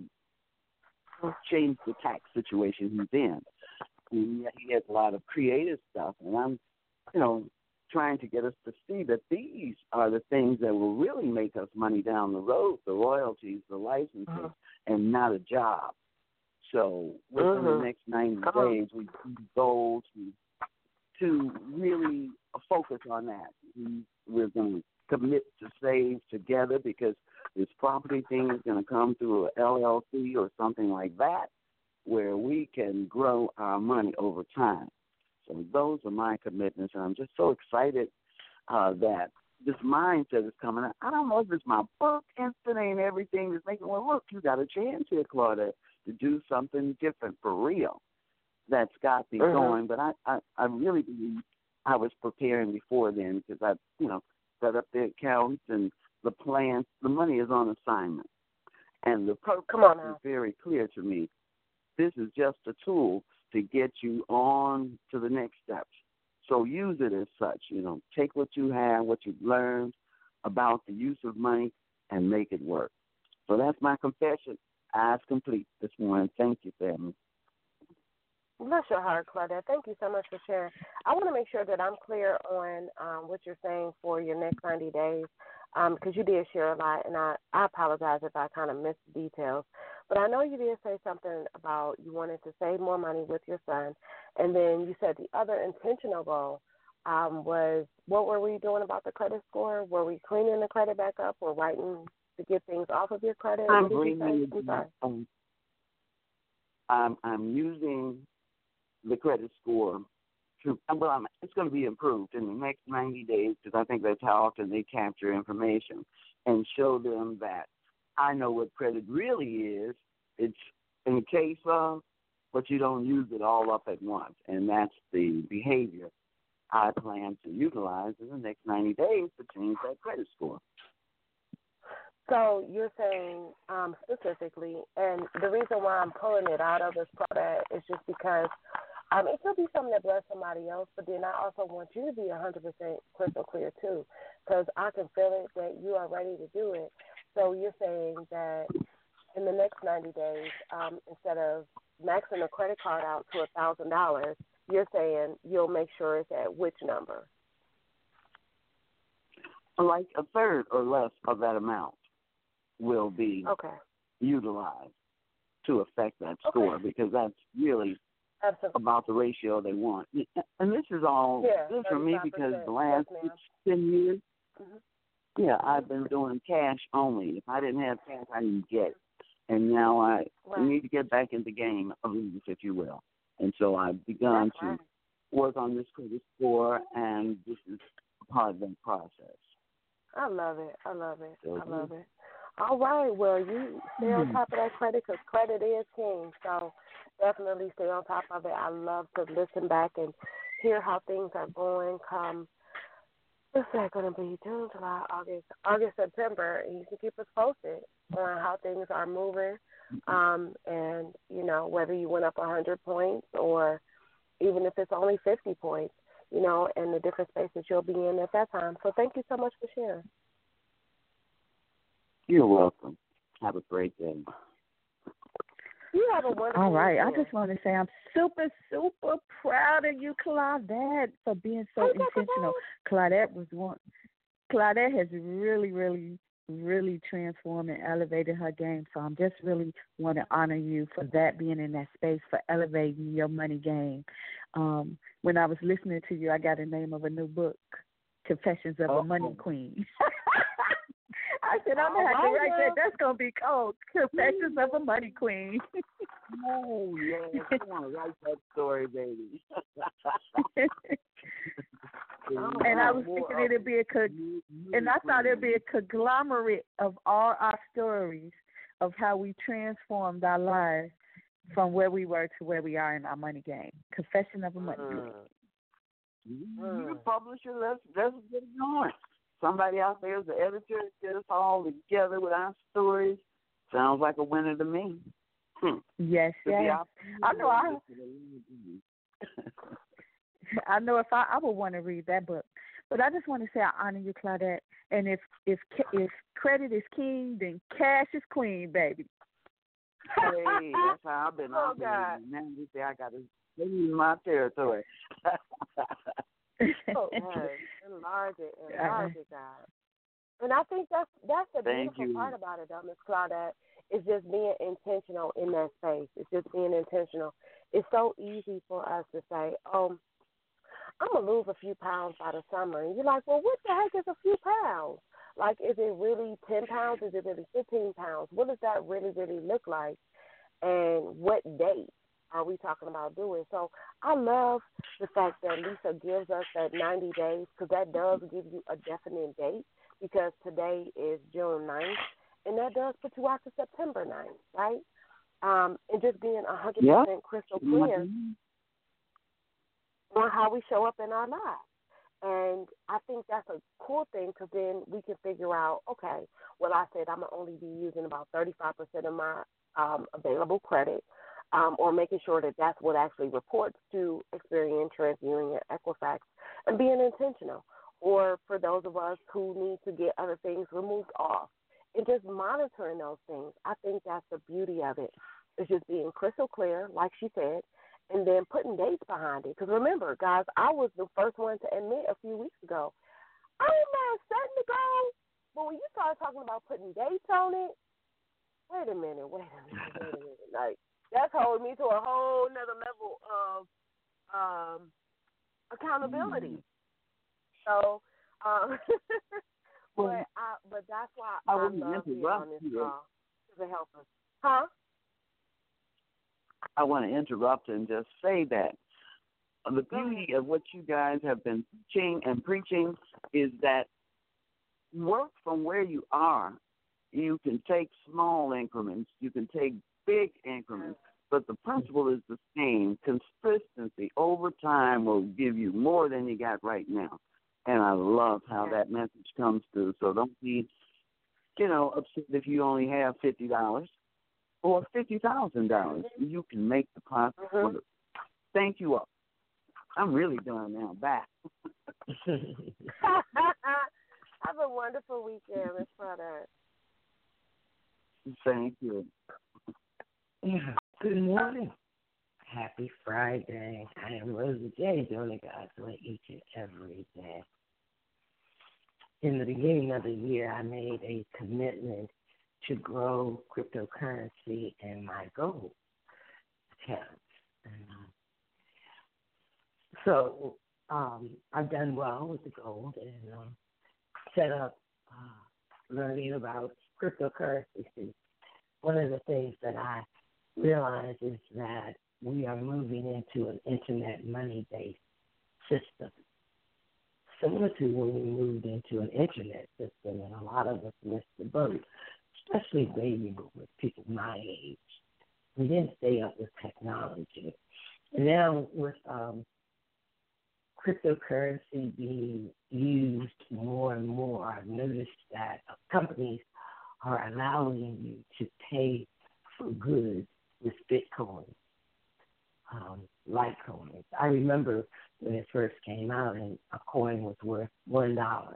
change the tax situation he's in. And he has a lot of creative stuff, and I'm, you know, trying to get us to see that these are the things that will really make us money down the road, the royalties, the licenses, uh-huh. and not a job. So within uh-huh. the next ninety Come days, on. we go to, to really focus on that. We, we're going to commit to save together because this property thing is going to come through an L L C or something like that, where we can grow our money over time. So those are my commitments, and I'm just so excited uh, that this mindset is coming out. I don't know if it's my book, instant and everything that's making, well, look, you got a chance here, Claudette, to do something different for real that's got me uh-huh. going. But I, I, I really believe I was preparing before then because I, you know, set up the accounts and the plans. The money is on assignment, and the purpose Come on now. is very clear to me. This is just a tool to get you on to the next steps. So use it as such. You know, take what you have, what you've learned about the use of money, and make it work. So that's my confession. Eyes complete this morning. Thank you, family. Bless your heart, Claudette. Thank you so much for sharing. I want to make sure that I'm clear on um, what you're saying for your next ninety days, because um, you did share a lot, and I, I apologize if I kind of missed the details. But I know you did say something about you wanted to save more money with your son, and then you said the other intentional goal um, was, what were we doing about the credit score? Were we cleaning the credit back up or writing to get things off of your credit? I'm what did you say? I'm sorry. Um, I'm, I'm using the credit score to, well, I'm, it's going to be improved in the next ninety days because I think that's how often they capture information and show them that I know what credit really is. It's in case of, but you don't use it all up at once. And that's the behavior I plan to utilize in the next ninety days to change that credit score. So you're saying um, specifically, and the reason why I'm pulling it out of this product is just because um, it could be something that bless somebody else, but then I also want you to be one hundred percent crystal clear too, because I can feel it that you are ready to do it. So you're saying that in the next ninety days, um, instead of maxing the credit card out to one thousand dollars, you're saying you'll make sure it's at which number? Like a third or less of that amount will be okay. utilized to affect that score okay. because that's really Absolutely. about the ratio they want. And this is all yeah, good for me because the last yes, six, ten years, mm-hmm. yeah, I've been doing cash only. If I didn't have cash, I didn't get it. And now I right. need to get back in the game of leads, if you will. And so I've begun That's to right. work on this credit score, and this is part of that process. I love it. I love it. So, I love it. All right. Well, you stay on top of that credit because credit is king. So definitely stay on top of it. I love to listen back and hear how things are going. Come, what's that going to be? June, July, August, August, September. And you can keep us posted on how things are moving. Um, and, you know, whether you went up one hundred points or even if it's only fifty points, you know, and the different spaces you'll be in at that time. So thank you so much for sharing. You're welcome. Have a great day. You have a wonderful All right. weekend. I just want to say I'm super, super proud of you, Claudette, for being so Okay, intentional. Claudette was one. Claudette has really, really, really transformed and elevated her game. So I'm just really want to honor you for that, being in that space, for elevating your money game. Um, when I was listening to you, I got the name of a new book, Confessions of oh. a Money Queen. I said, I'm going to have to write that. That's going to be called Confessions of a Money Queen. Oh, yeah. I want to write that story, baby. And I was thinking it'd be a, co- and I thought it'd be a conglomerate of all our stories of how we transformed our lives from where we were to where we are in our money game. Confession of a money game. Mm. You publisher, let's let's get it going. Somebody out there is the editor, get us all together with our stories. Sounds like a winner to me. Hmm. Yes, yes. I know. I, I know if I, I would want to read that book, but I just want to say I honor you, Claudette. And if if if credit is king, then cash is queen, baby. Hey, that's how I've been. Oh, God. Now you say I got to stay in my territory. Oh, God. Enlarge it, enlarge it, God. And I think that's that's the Thank beautiful you. part about it, though, Miss Claudette, is just being intentional in that space. It's just being intentional. It's so easy for us to say, oh, I'm going to lose a few pounds by the summer. And you're like, well, what the heck is a few pounds? Like, is it really ten pounds? Is it really fifteen pounds? What does that really, really look like? And what date are we talking about doing? So I love the fact that Lisa gives us that ninety days, because that does give you a definite date, because today is June ninth, and that does put you out to September ninth, right? Um, and just being one hundred percent yep. crystal clear mm-hmm. on how we show up in our lives. And I think that's a cool thing, because then we can figure out, okay, well, I said I'm going to only be using about thirty-five percent of my um, available credit, um, or making sure that that's what actually reports to Experian, TransUnion, Equifax, and being intentional. Or for those of us who need to get other things removed off, and just monitoring those things. I think that's the beauty of it. It's just being crystal clear, like she said, and then putting dates behind it. Because remember, guys, I was the first one to admit a few weeks ago, I ain't mind setting the goal, but when you start talking about putting dates on it, wait a minute, wait a minute, wait a minute. Like, that's holding me to a whole nother level of um, accountability. Mm. So, um, but I, but that's why I, I love being on this call, to help us. Huh? I want to interrupt and just say that the beauty of what you guys have been teaching and preaching is that work from where you are. You can take small increments. You can take big increments. But the principle is the same. Consistency over time will give you more than you got right now. And I love how that message comes through. So don't be, you know, upset if you only have fifty dollars. Or fifty thousand dollars, you can make the process mm-hmm. work. Thank you all. I'm really done now. Back. Have a wonderful weekend, Miss Potter. Thank you. Yeah. Good morning. Happy Friday. I am Rosie J. doing the God's way each and every day. In the beginning of the year, I made a commitment to grow cryptocurrency in my gold accounts. Um, so um, I've done well with the gold and um, set up uh, learning about cryptocurrency. One of the things that I realize is that we are moving into an internet money-based system, similar to when we moved into an internet system, and a lot of us missed the boat. Especially baby boomers, people my age. We didn't stay up with technology. And now with um, cryptocurrency being used more and more, I've noticed that companies are allowing you to pay for goods with Bitcoin, um, Litecoin. I remember when it first came out and a coin was worth one dollar.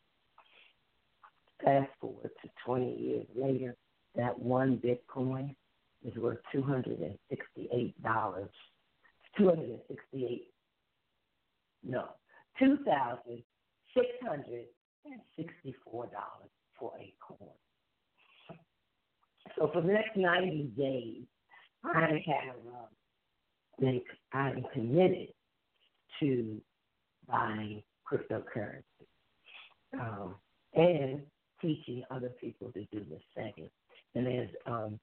Fast forward to twenty years later, that one Bitcoin is worth two hundred sixty-eight dollars. two hundred sixty-eight, no, two thousand six hundred sixty-four dollars for a coin. So for the next ninety days, I have uh, been, I'm committed to buying cryptocurrency um, and teaching other people to do the same. And as um,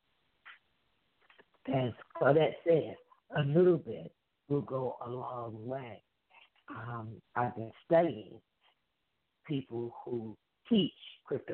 as Claudette said, a little bit will go a long way. Um, I've been studying people who teach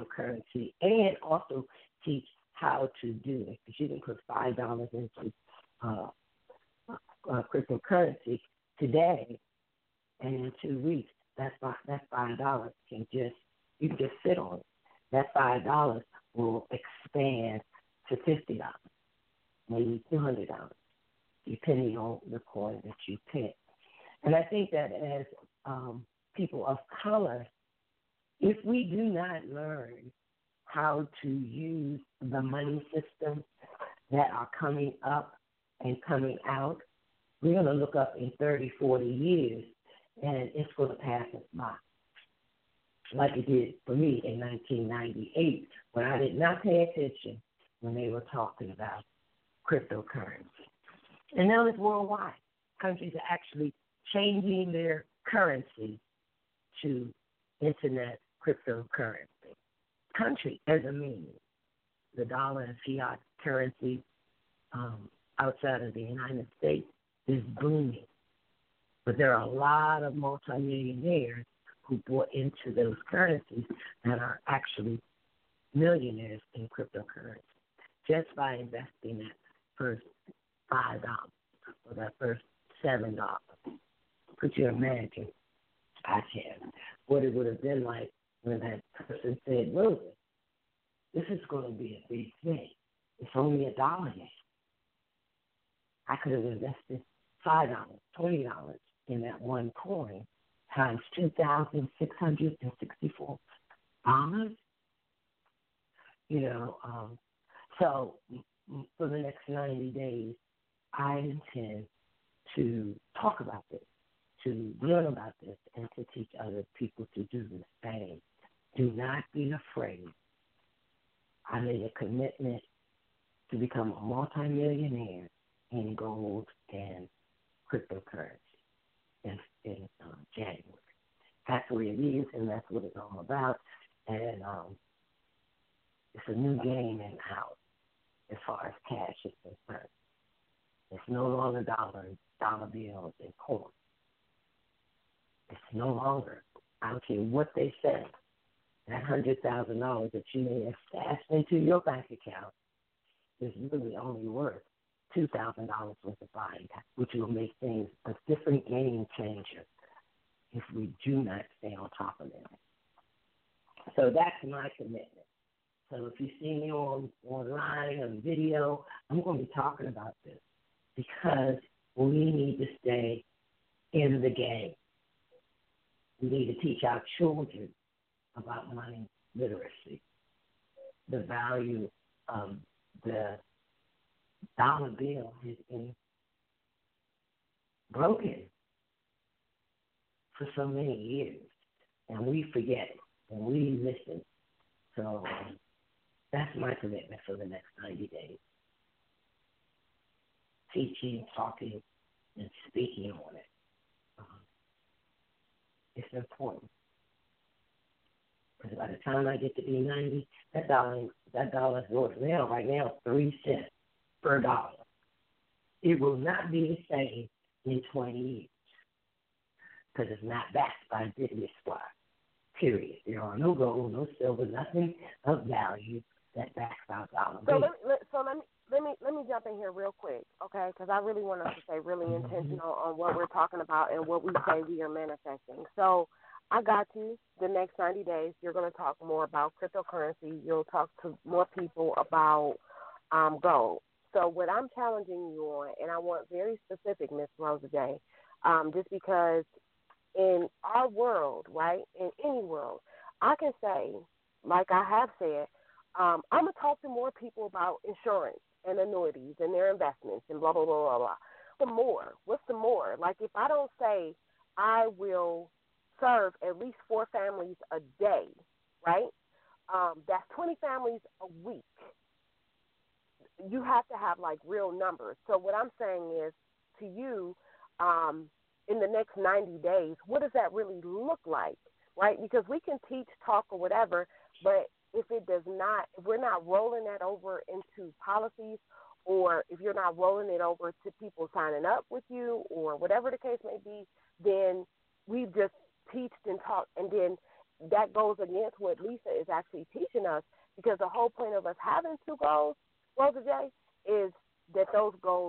cryptocurrency and also teach how to do it. Because you can put five dollars into uh, uh, cryptocurrency today, and in two weeks, that's five, that five dollars can just you can just sit on it. That five dollars will expand to fifty dollars, maybe two hundred dollars, depending on the coin that you pick. And I think that as um, people of color, if we do not learn how to use the money systems that are coming up and coming out, we're going to look up in thirty, forty years, and it's going to pass us by, like it did for me in nineteen ninety-eight, when I did not pay attention when they were talking about cryptocurrency. And now it's worldwide. Countries are actually changing their currency to internet cryptocurrency. Country as a means, the dollar and fiat currency um, outside of the United States is booming. But there are a lot of multimillionaires who bought into those currencies that are actually millionaires in cryptocurrency just by investing that first five dollars or that first seven dollars. Could you imagine, I can, what it would have been like when that person said, Wilson, this is going to be a big thing. It's only a dollar now. I could have invested five dollars, twenty dollars in that one coin times two thousand six hundred sixty-four dollars. You know, um, so for the next ninety days, I intend to talk about this, to learn about this, and to teach other people to do the same. Do not be afraid. I made a commitment to become a multimillionaire in gold and cryptocurrency in, in uh, January. That's what it is, and that's what it's all about. And um, it's a new game in the house as far as cash is concerned. It's no longer dollars, dollar bills, and coins. It's no longer, I don't care what they say, that one hundred thousand dollars that you may have stashed into your bank account is really only worth two thousand dollars worth of buying, which will make things a different game changer if we do not stay on top of it. So that's my commitment. So if you see me on online on video, I'm going to be talking about this because we need to stay in the game. We need to teach our children about money literacy, the value of the dollar bill has been broken for so many years, and we forget it, and we listen. So um, that's my commitment for the next ninety days. Teaching, talking, and speaking on it. Um, it's important. Because by the time I get to be ninety, that dollar, that dollar is worth now, right now, three cents per dollar. It will not be the same in twenty years because it's not backed by Diddley Squad, period. There are no gold, no silver, nothing of value that backs our dollar. So let, let, so let me let me let me jump in here real quick, okay? Because I really want us to stay really mm-hmm. intentional on what we're talking about and what we say we are manifesting. So I got you. The next ninety days, you're going to talk more about cryptocurrency. You'll talk to more people about um, gold. So what I'm challenging you on, and I want very specific, Miz Rosa J, um, just because in our world, right, in any world, I can say, like I have said, um, I'm going to talk to more people about insurance and annuities and their investments and blah, blah, blah, blah, blah. The more, what's the more? Like if I don't say I will serve at least four families a day, right, um, that's twenty families a week. You have to have, like, real numbers. So what I'm saying is, to you, um, in the next ninety days, what does that really look like, right? Because we can teach, talk, or whatever, but if it does not, if we're not rolling that over into policies, or if you're not rolling it over to people signing up with you, or whatever the case may be, then we've just teached and taught, and then that goes against what Lisa is actually teaching us, because the whole point of us having two goals, Rosa J, is that those goals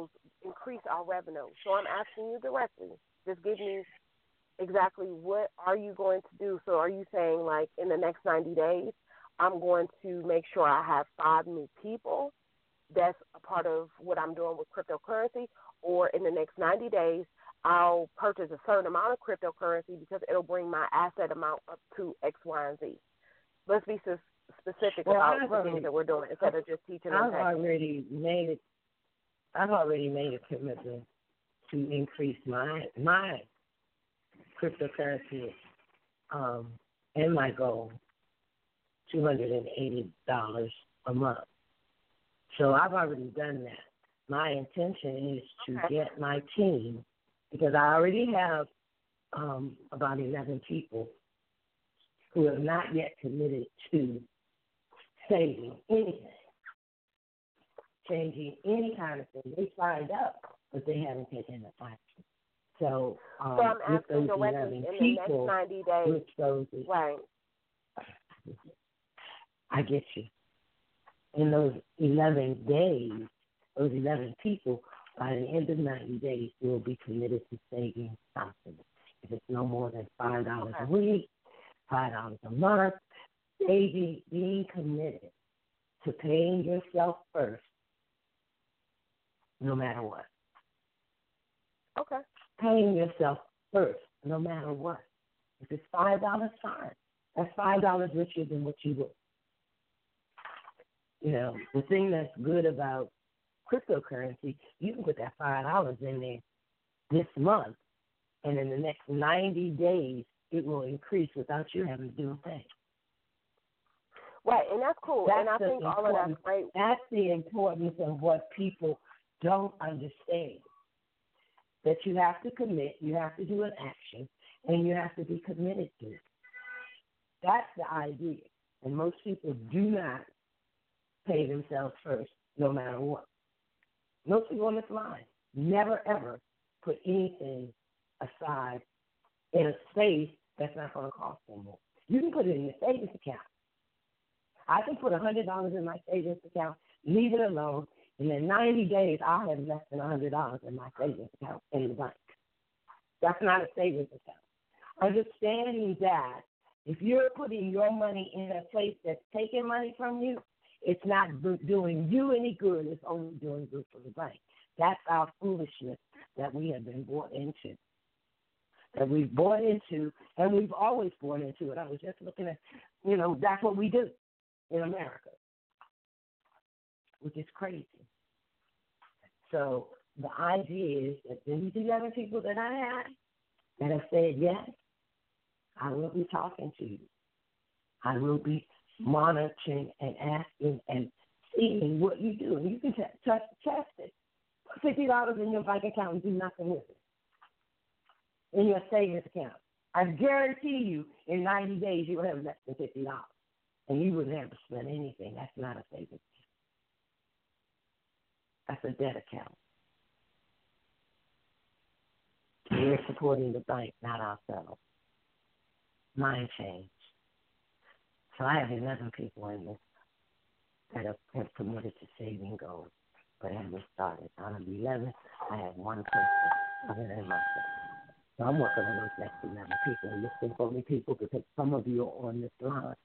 increase our revenue. So I'm asking you directly, just give me exactly what are you going to do. So are you saying, like, in the next ninety days, I'm going to make sure I have five new people that's a part of what I'm doing with cryptocurrency, or in the next ninety days, I'll purchase a certain amount of cryptocurrency because it'll bring my asset amount up to X, Y, and Z. Let's be specific well, about I've the already, things that we're doing instead of just teaching I've them. already made it. I've already made a commitment to increase my my cryptocurrency um, and my goal, two hundred and eighty dollars a month. So I've already done that. My intention is to Okay. get my team, because I already have um, about eleven people who have not yet committed to saving anything, changing any kind of thing. They signed up, but they haven't taken the action. So, um, So I'm with asking those directly eleven in the next people, ninety days. with those, Right. I get you. In those eleven days, those eleven people, by the end of ninety days, will be committed to saving something. If it's no more than five dollars a week, five dollars a month, saving, being committed to paying yourself first, no matter what. Okay. Paying yourself first, no matter what. If it's five dollars, fine. That's five dollars richer than what you would. You know, the thing that's good about cryptocurrency, you can put that five dollars in there this month, and in the next ninety days, it will increase without you having to do a thing. Right, and that's cool. That's and I think all of that's great. That's the importance of what people don't understand. That you have to commit, you have to do an action, and you have to be committed to it. That's the idea. And most people do not pay themselves first, no matter what. Most people on this line never, ever put anything aside in a space that's not going to cost them more. You can put it in your savings account. I can put one hundred dollars in my savings account, leave it alone, and in ninety days, I'll have less than one hundred dollars in my savings account in the bank. That's not a savings account. Understanding that if you're putting your money in a place that's taking money from you, it's not doing you any good. It's only doing good for the bank. That's our foolishness that we have been bought into, that we've bought into, and we've always bought into it. I was just looking at, you know, that's what we do in America, which is crazy. So the idea is that these eleven people that I had that have said yes, I will be talking to you. I will be monitoring and asking and seeing what you do. And you can t- t- test it. Put fifty dollars in your bank account and do nothing with it. In your savings account. I guarantee you in ninety days you will have less than fifty dollars. And you wouldn't have to spend anything. That's not a savings account. That's a debt account. We're supporting the bank, not ourselves. Mind change. So I have eleven people in this that have, have committed to saving goals, but haven't started. Out of eleven, I have one person other than myself. So I'm working on those next eleven people. Listen for me, people, because some of you are on this line.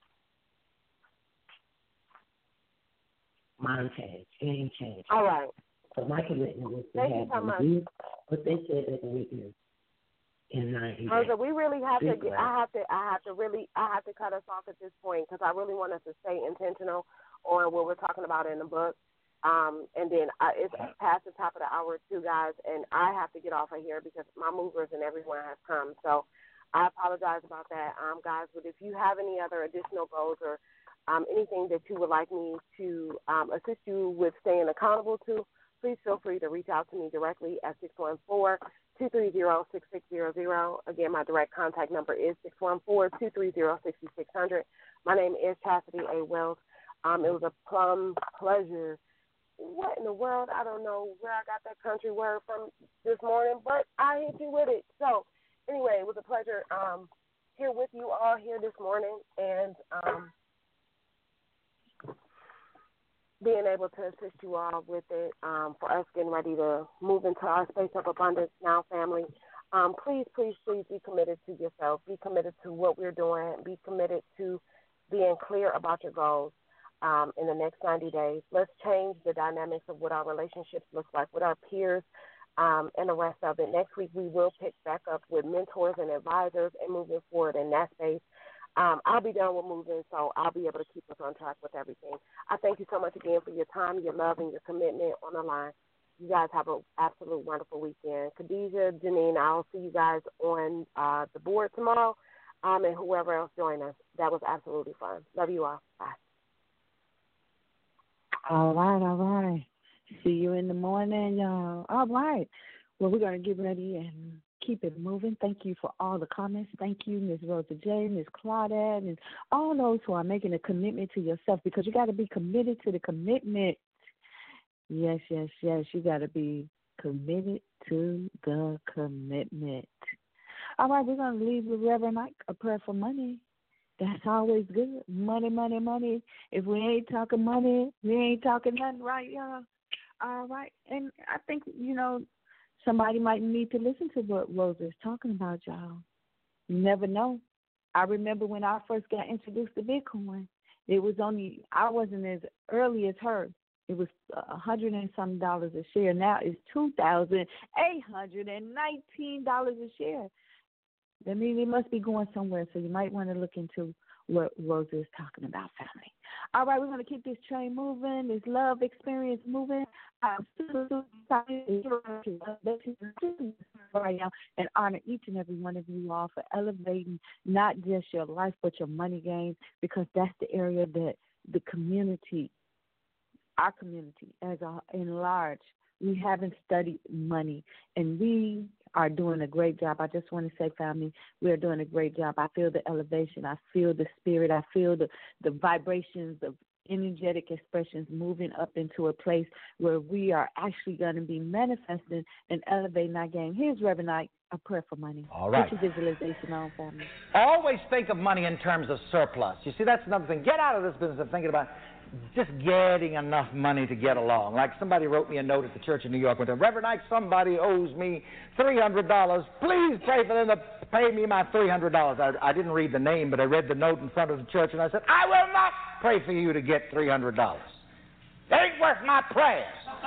Mind change, game change. All right. So my commitment was to Thank you have so them much. do what they said that they would do in ninety days. Rosa, we really have to. Big Get, I have to. I have to really. I have to cut us off at this point because I really want us to stay intentional on what we're talking about in the book. Um, and then I, it's past the top of the hour too, guys, and I have to get off of here because my movers and everyone has come. So I apologize about that, um, guys. But if you have any other additional goals or um, anything that you would like me to um, assist you with staying accountable to, please feel free to reach out to me directly at six one four, two three zero, six six zero zero. Again, my direct contact number is six one four, two three zero, six six zero zero. My name is Chastity A. Wells. Um, it was a plum pleasure. What in the world? I don't know where I got that country word from this morning, but I hit you with it. So, anyway, it was a pleasure um, here with you all here this morning. And um, being able to assist you all with it, um, for us getting ready to move into our space of abundance now, family. Um, please, please, please be committed to yourself. Be committed to what we're doing. Be committed to being clear about your goals um, in the next ninety days. Let's change the dynamics of what our relationships look like with our peers um, and the rest of it. Next week, we will pick back up with mentors and advisors and moving forward in that space. Um, I'll be done with moving, so I'll be able to keep us on track with everything. I thank you so much again for your time, your love, and your commitment on the line. You guys have an absolute wonderful weekend. Khadijah, Janine, I'll see you guys on uh, the board tomorrow, um, and whoever else join us. That was absolutely fun. Love you all. Bye. All right, all right. See you in the morning, y'all. All right. Well, we're going to get ready and keep it moving. Thank you for all the comments. Thank you, Miz Rosa J, Miz Claudette, and all those who are making a commitment to yourself, because you got to be committed to the commitment. Yes, yes, yes. You got to be committed to the commitment. All right, we're going to leave with Reverend Mike, a prayer for money. That's always good. Money, money, money. If we ain't talking money, we ain't talking nothing, right, y'all? All right. And I think, you know, somebody might need to listen to what Rosa is talking about, y'all. You never know. I remember when I first got introduced to Bitcoin, it was only, I wasn't as early as her. It was a hundred and some dollars a share. Now it's two thousand eight hundred and nineteen dollars a share. That means it must be going somewhere. So you might want to look into what Rosa is talking about, family. All right, we're going to keep this train moving, this love experience moving. I'm super, super excited and honor each and every one of you all for elevating not just your life but your money game, because that's the area that the community, our community as a, in large, we haven't studied money, and we are doing a great job. I just want to say, family, we are doing a great job. I feel the elevation. I feel the spirit. I feel the, the vibrations of energetic expressions moving up into a place where we are actually going to be manifesting and elevating our game. Here's Reverend Knight, a prayer for money. All right. Put your visualization on, family. Always think of money in terms of surplus. You see, that's another thing. Get out of this business of thinking about just getting enough money to get along. Like somebody wrote me a note at the church in New York with Reverend Ike, somebody owes me three hundred dollars. Please pray for them to pay me my three hundred dollars. I, I didn't read the name, but I read the note in front of the church, and I said, I will not pray for you to get three hundred dollars. It ain't worth my prayers.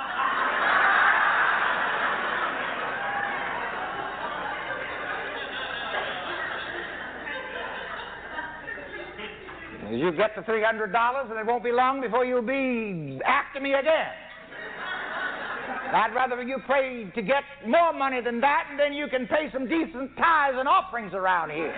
You get the three hundred dollars, and it won't be long before you'll be after me again. I'd rather you pray to get more money than that, and then you can pay some decent tithes and offerings around here.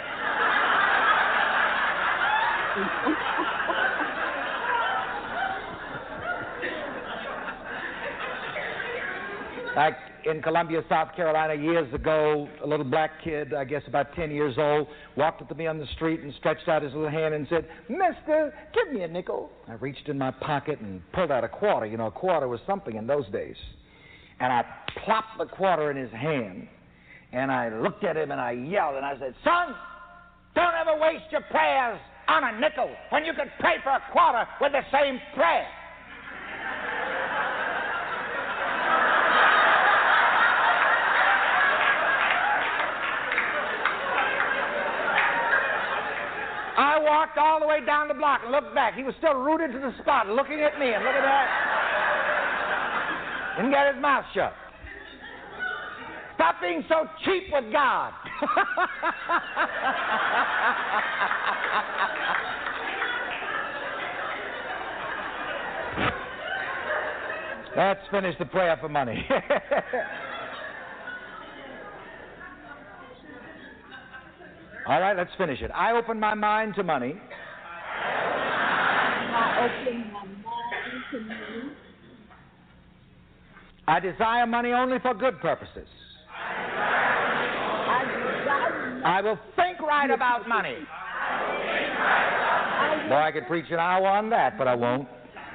Like in Columbia, South Carolina, years ago, a little black kid, I guess about ten years old, walked up to me on the street and stretched out his little hand and said, Mister, give me a nickel. I reached in my pocket and pulled out a quarter. You know, a quarter was something in those days. And I plopped the quarter in his hand. And I looked at him and I yelled and I said, son, don't ever waste your prayers on a nickel when you could pray for a quarter with the same prayer. I walked all the way down the block and looked back. He was still rooted to the spot, looking at me, and look at that. Didn't get his mouth shut. Stop being so cheap with God. Let's finish the prayer for money. All right, let's finish it. I open my mind to money. I open my mind to money. I desire money only for good purposes. I will think right about money. Boy, I could preach an hour on that, but I won't.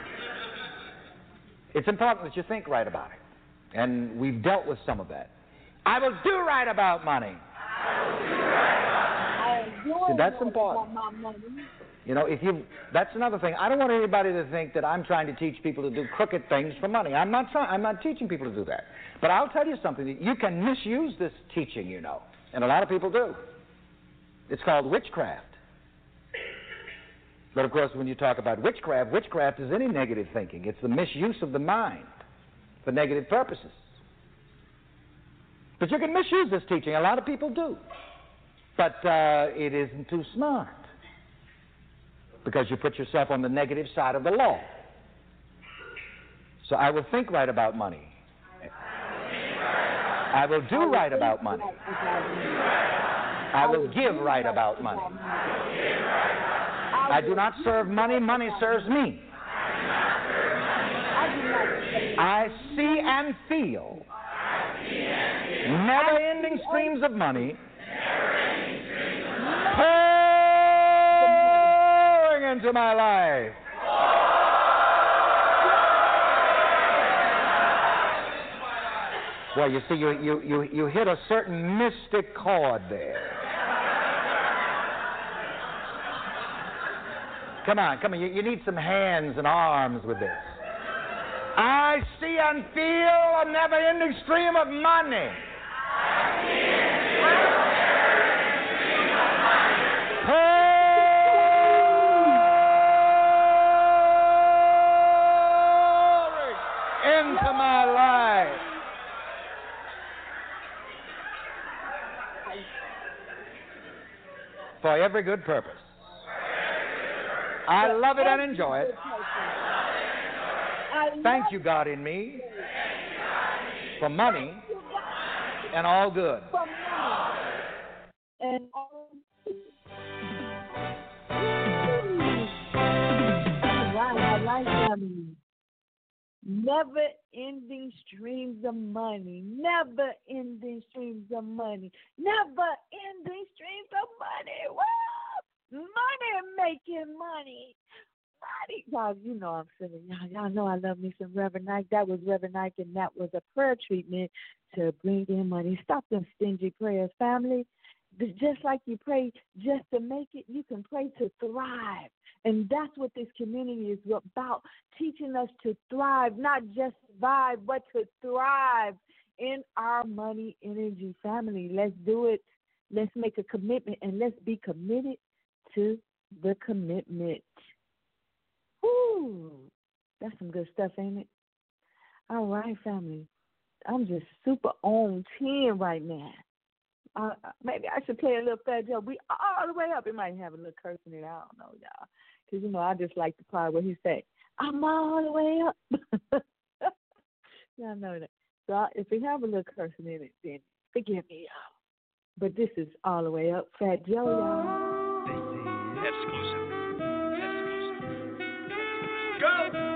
It's important that you think right about it. And we've dealt with some of that. I will do right about money. I will do right about money. See, that's important. You know, if you, that's another thing. I don't want anybody to think that I'm trying to teach people to do crooked things for money. I'm not trying. I'm not teaching people to do that. But I'll tell you something. You can misuse this teaching, you know, and a lot of people do. It's called witchcraft. But of course, when you talk about witchcraft, witchcraft is any negative thinking. It's the misuse of the mind for negative purposes. But you can misuse this teaching. A lot of people do. But uh, it isn't too smart, because you put yourself on the negative side of the law. So I will think right about money. I will do right about money. I will give right about money. I do not serve money, money serves me. I see and feel never-ending streams of money pouring into my life. Well, you see, you, you, you, you hit a certain mystic chord there. Come on, come on, you, you need some hands and arms with this. I see and feel a never-ending stream of money. Pouring into my life. For every good purpose. I love it and enjoy it. Thank you, God, in me, for money and all good. And all right, I like that. Never-ending streams of money. Never-ending streams of money. Never-ending streams of money. Wow! Money making money. Money. Y'all, you know I'm silly. Y'all, y'all know I love me some Reverend Ike. That was Reverend Ike, and that was a prayer treatment to bring in money. Stop them stingy prayers, family. Just like you pray just to make it, you can pray to thrive. And that's what this community is about, teaching us to thrive, not just survive, but to thrive in our money energy family. Let's do it. Let's make a commitment, and let's be committed to the commitment. Whoo, that's some good stuff, ain't it? All right, family. I'm just super on ten right now. Uh, maybe I should play a little Fat Joe. We all the way up. It might have a little curse in it. I don't know, y'all. Because, you know, I just like the part where he say, I'm all the way up. Y'all know that. So I, if we have a little cursing in it, then forgive me, y'all. But this is all the way up. Fat Joe, y'all. Exclusive. Exclusive. Go.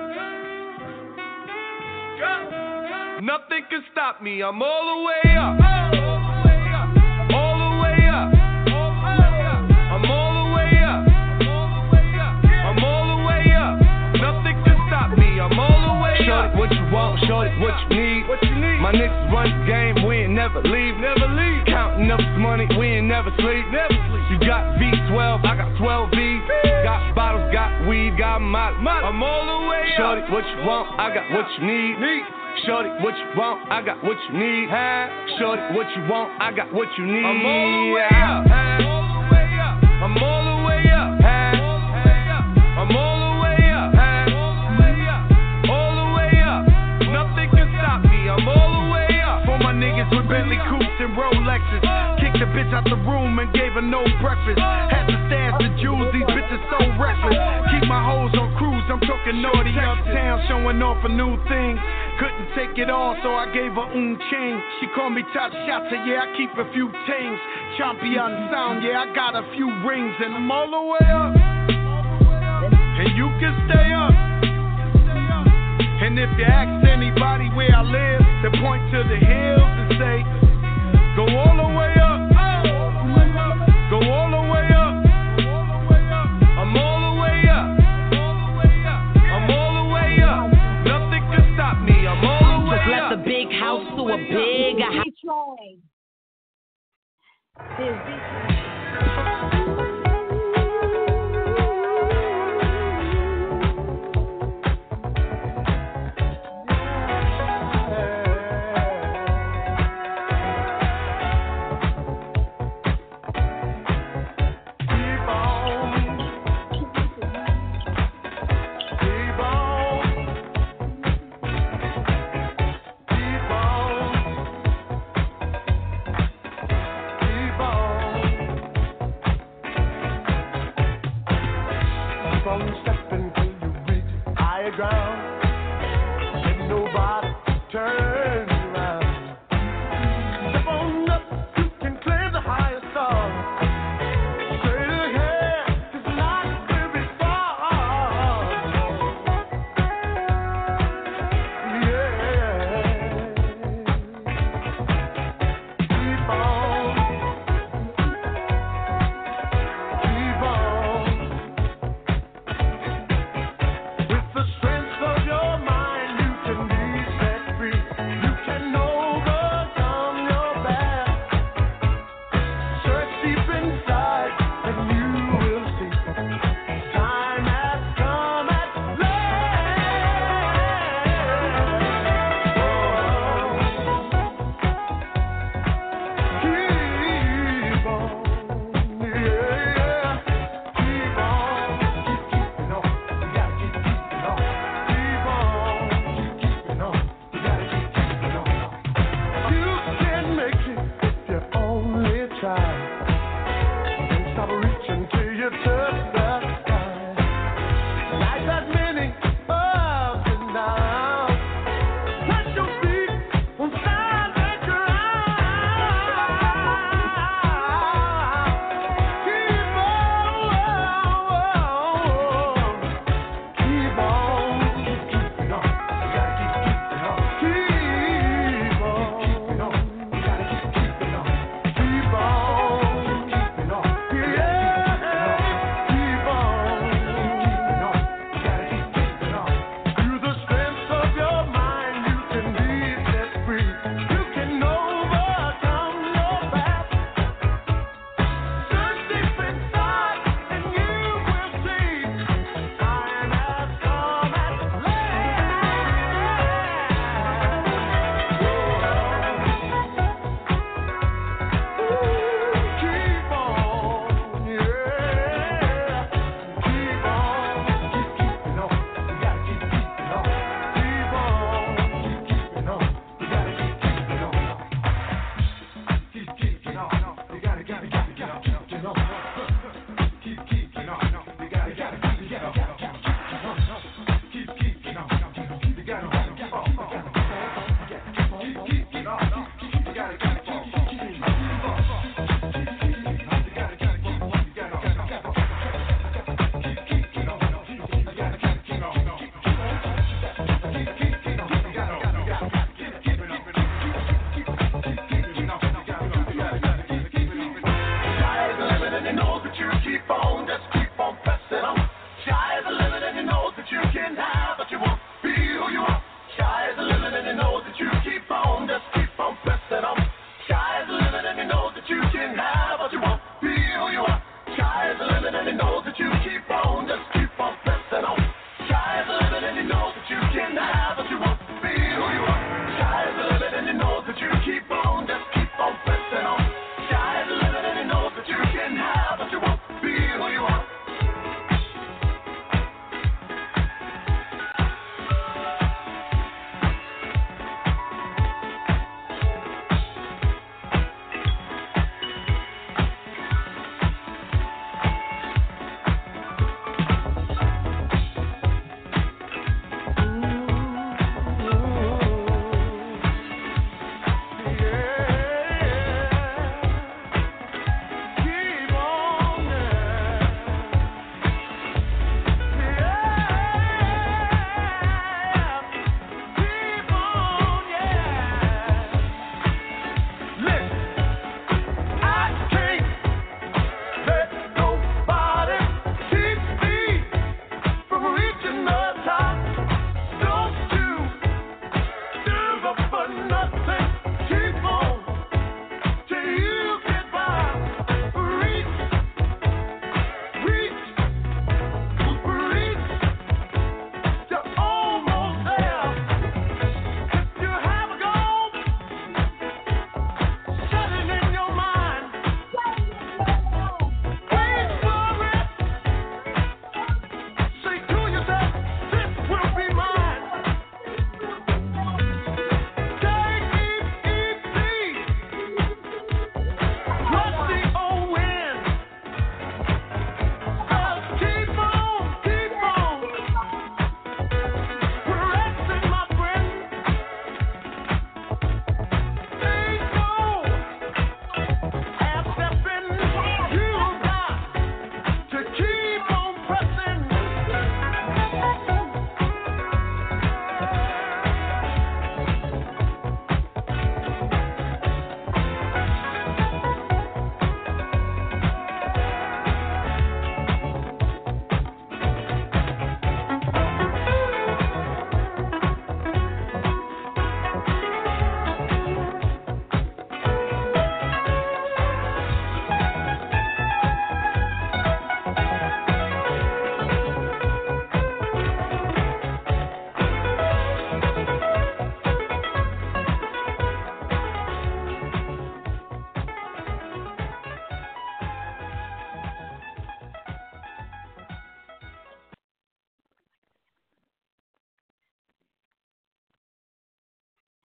Go. Nothing can stop me. I'm all the way up. All the way up. I'm all the way up. I'm all the way up. Nothing can stop me. I'm all the way up. Shorty, what you want? Shorty, what you need? What you need? My niggas run the game. We ain't never leave. Never leave. Counting up this money. We ain't never sleep. Never sleep. You got V twelve. I got twelve V. Got bottles. Got weed. Got molly. I'm all the way up. Shorty, what you want? I got what you need. Need. Shorty, what you want? I got what you need. Shorty, what you want? I got what you need. I'm all the way up. I'm all the way up. I'm all the way up. All the way up. Nothing can stop me. I'm all the way up. For my niggas with Bentley Coupes and Rolexes. Kicked the bitch out the room and gave her no breakfast. Had to stash the jewels. These bitches so reckless. Keep my hoes on cruise. I'm talking naughty uptown, showing off a new thing. Couldn't take it all, so I gave her un chain. She called me Top Shotta, yeah, I keep a few tings. Champion sound, yeah, I got a few rings. And I'm all the way up. And you can stay up. And if you ask anybody where I live, they point to the hills and say, go all the way up. Go all the way up. I'm all the way up. I'm all the way up. Nothing can stop me. I'm all the way up. Just left a big house to a big house. Detroit. Is Detroit.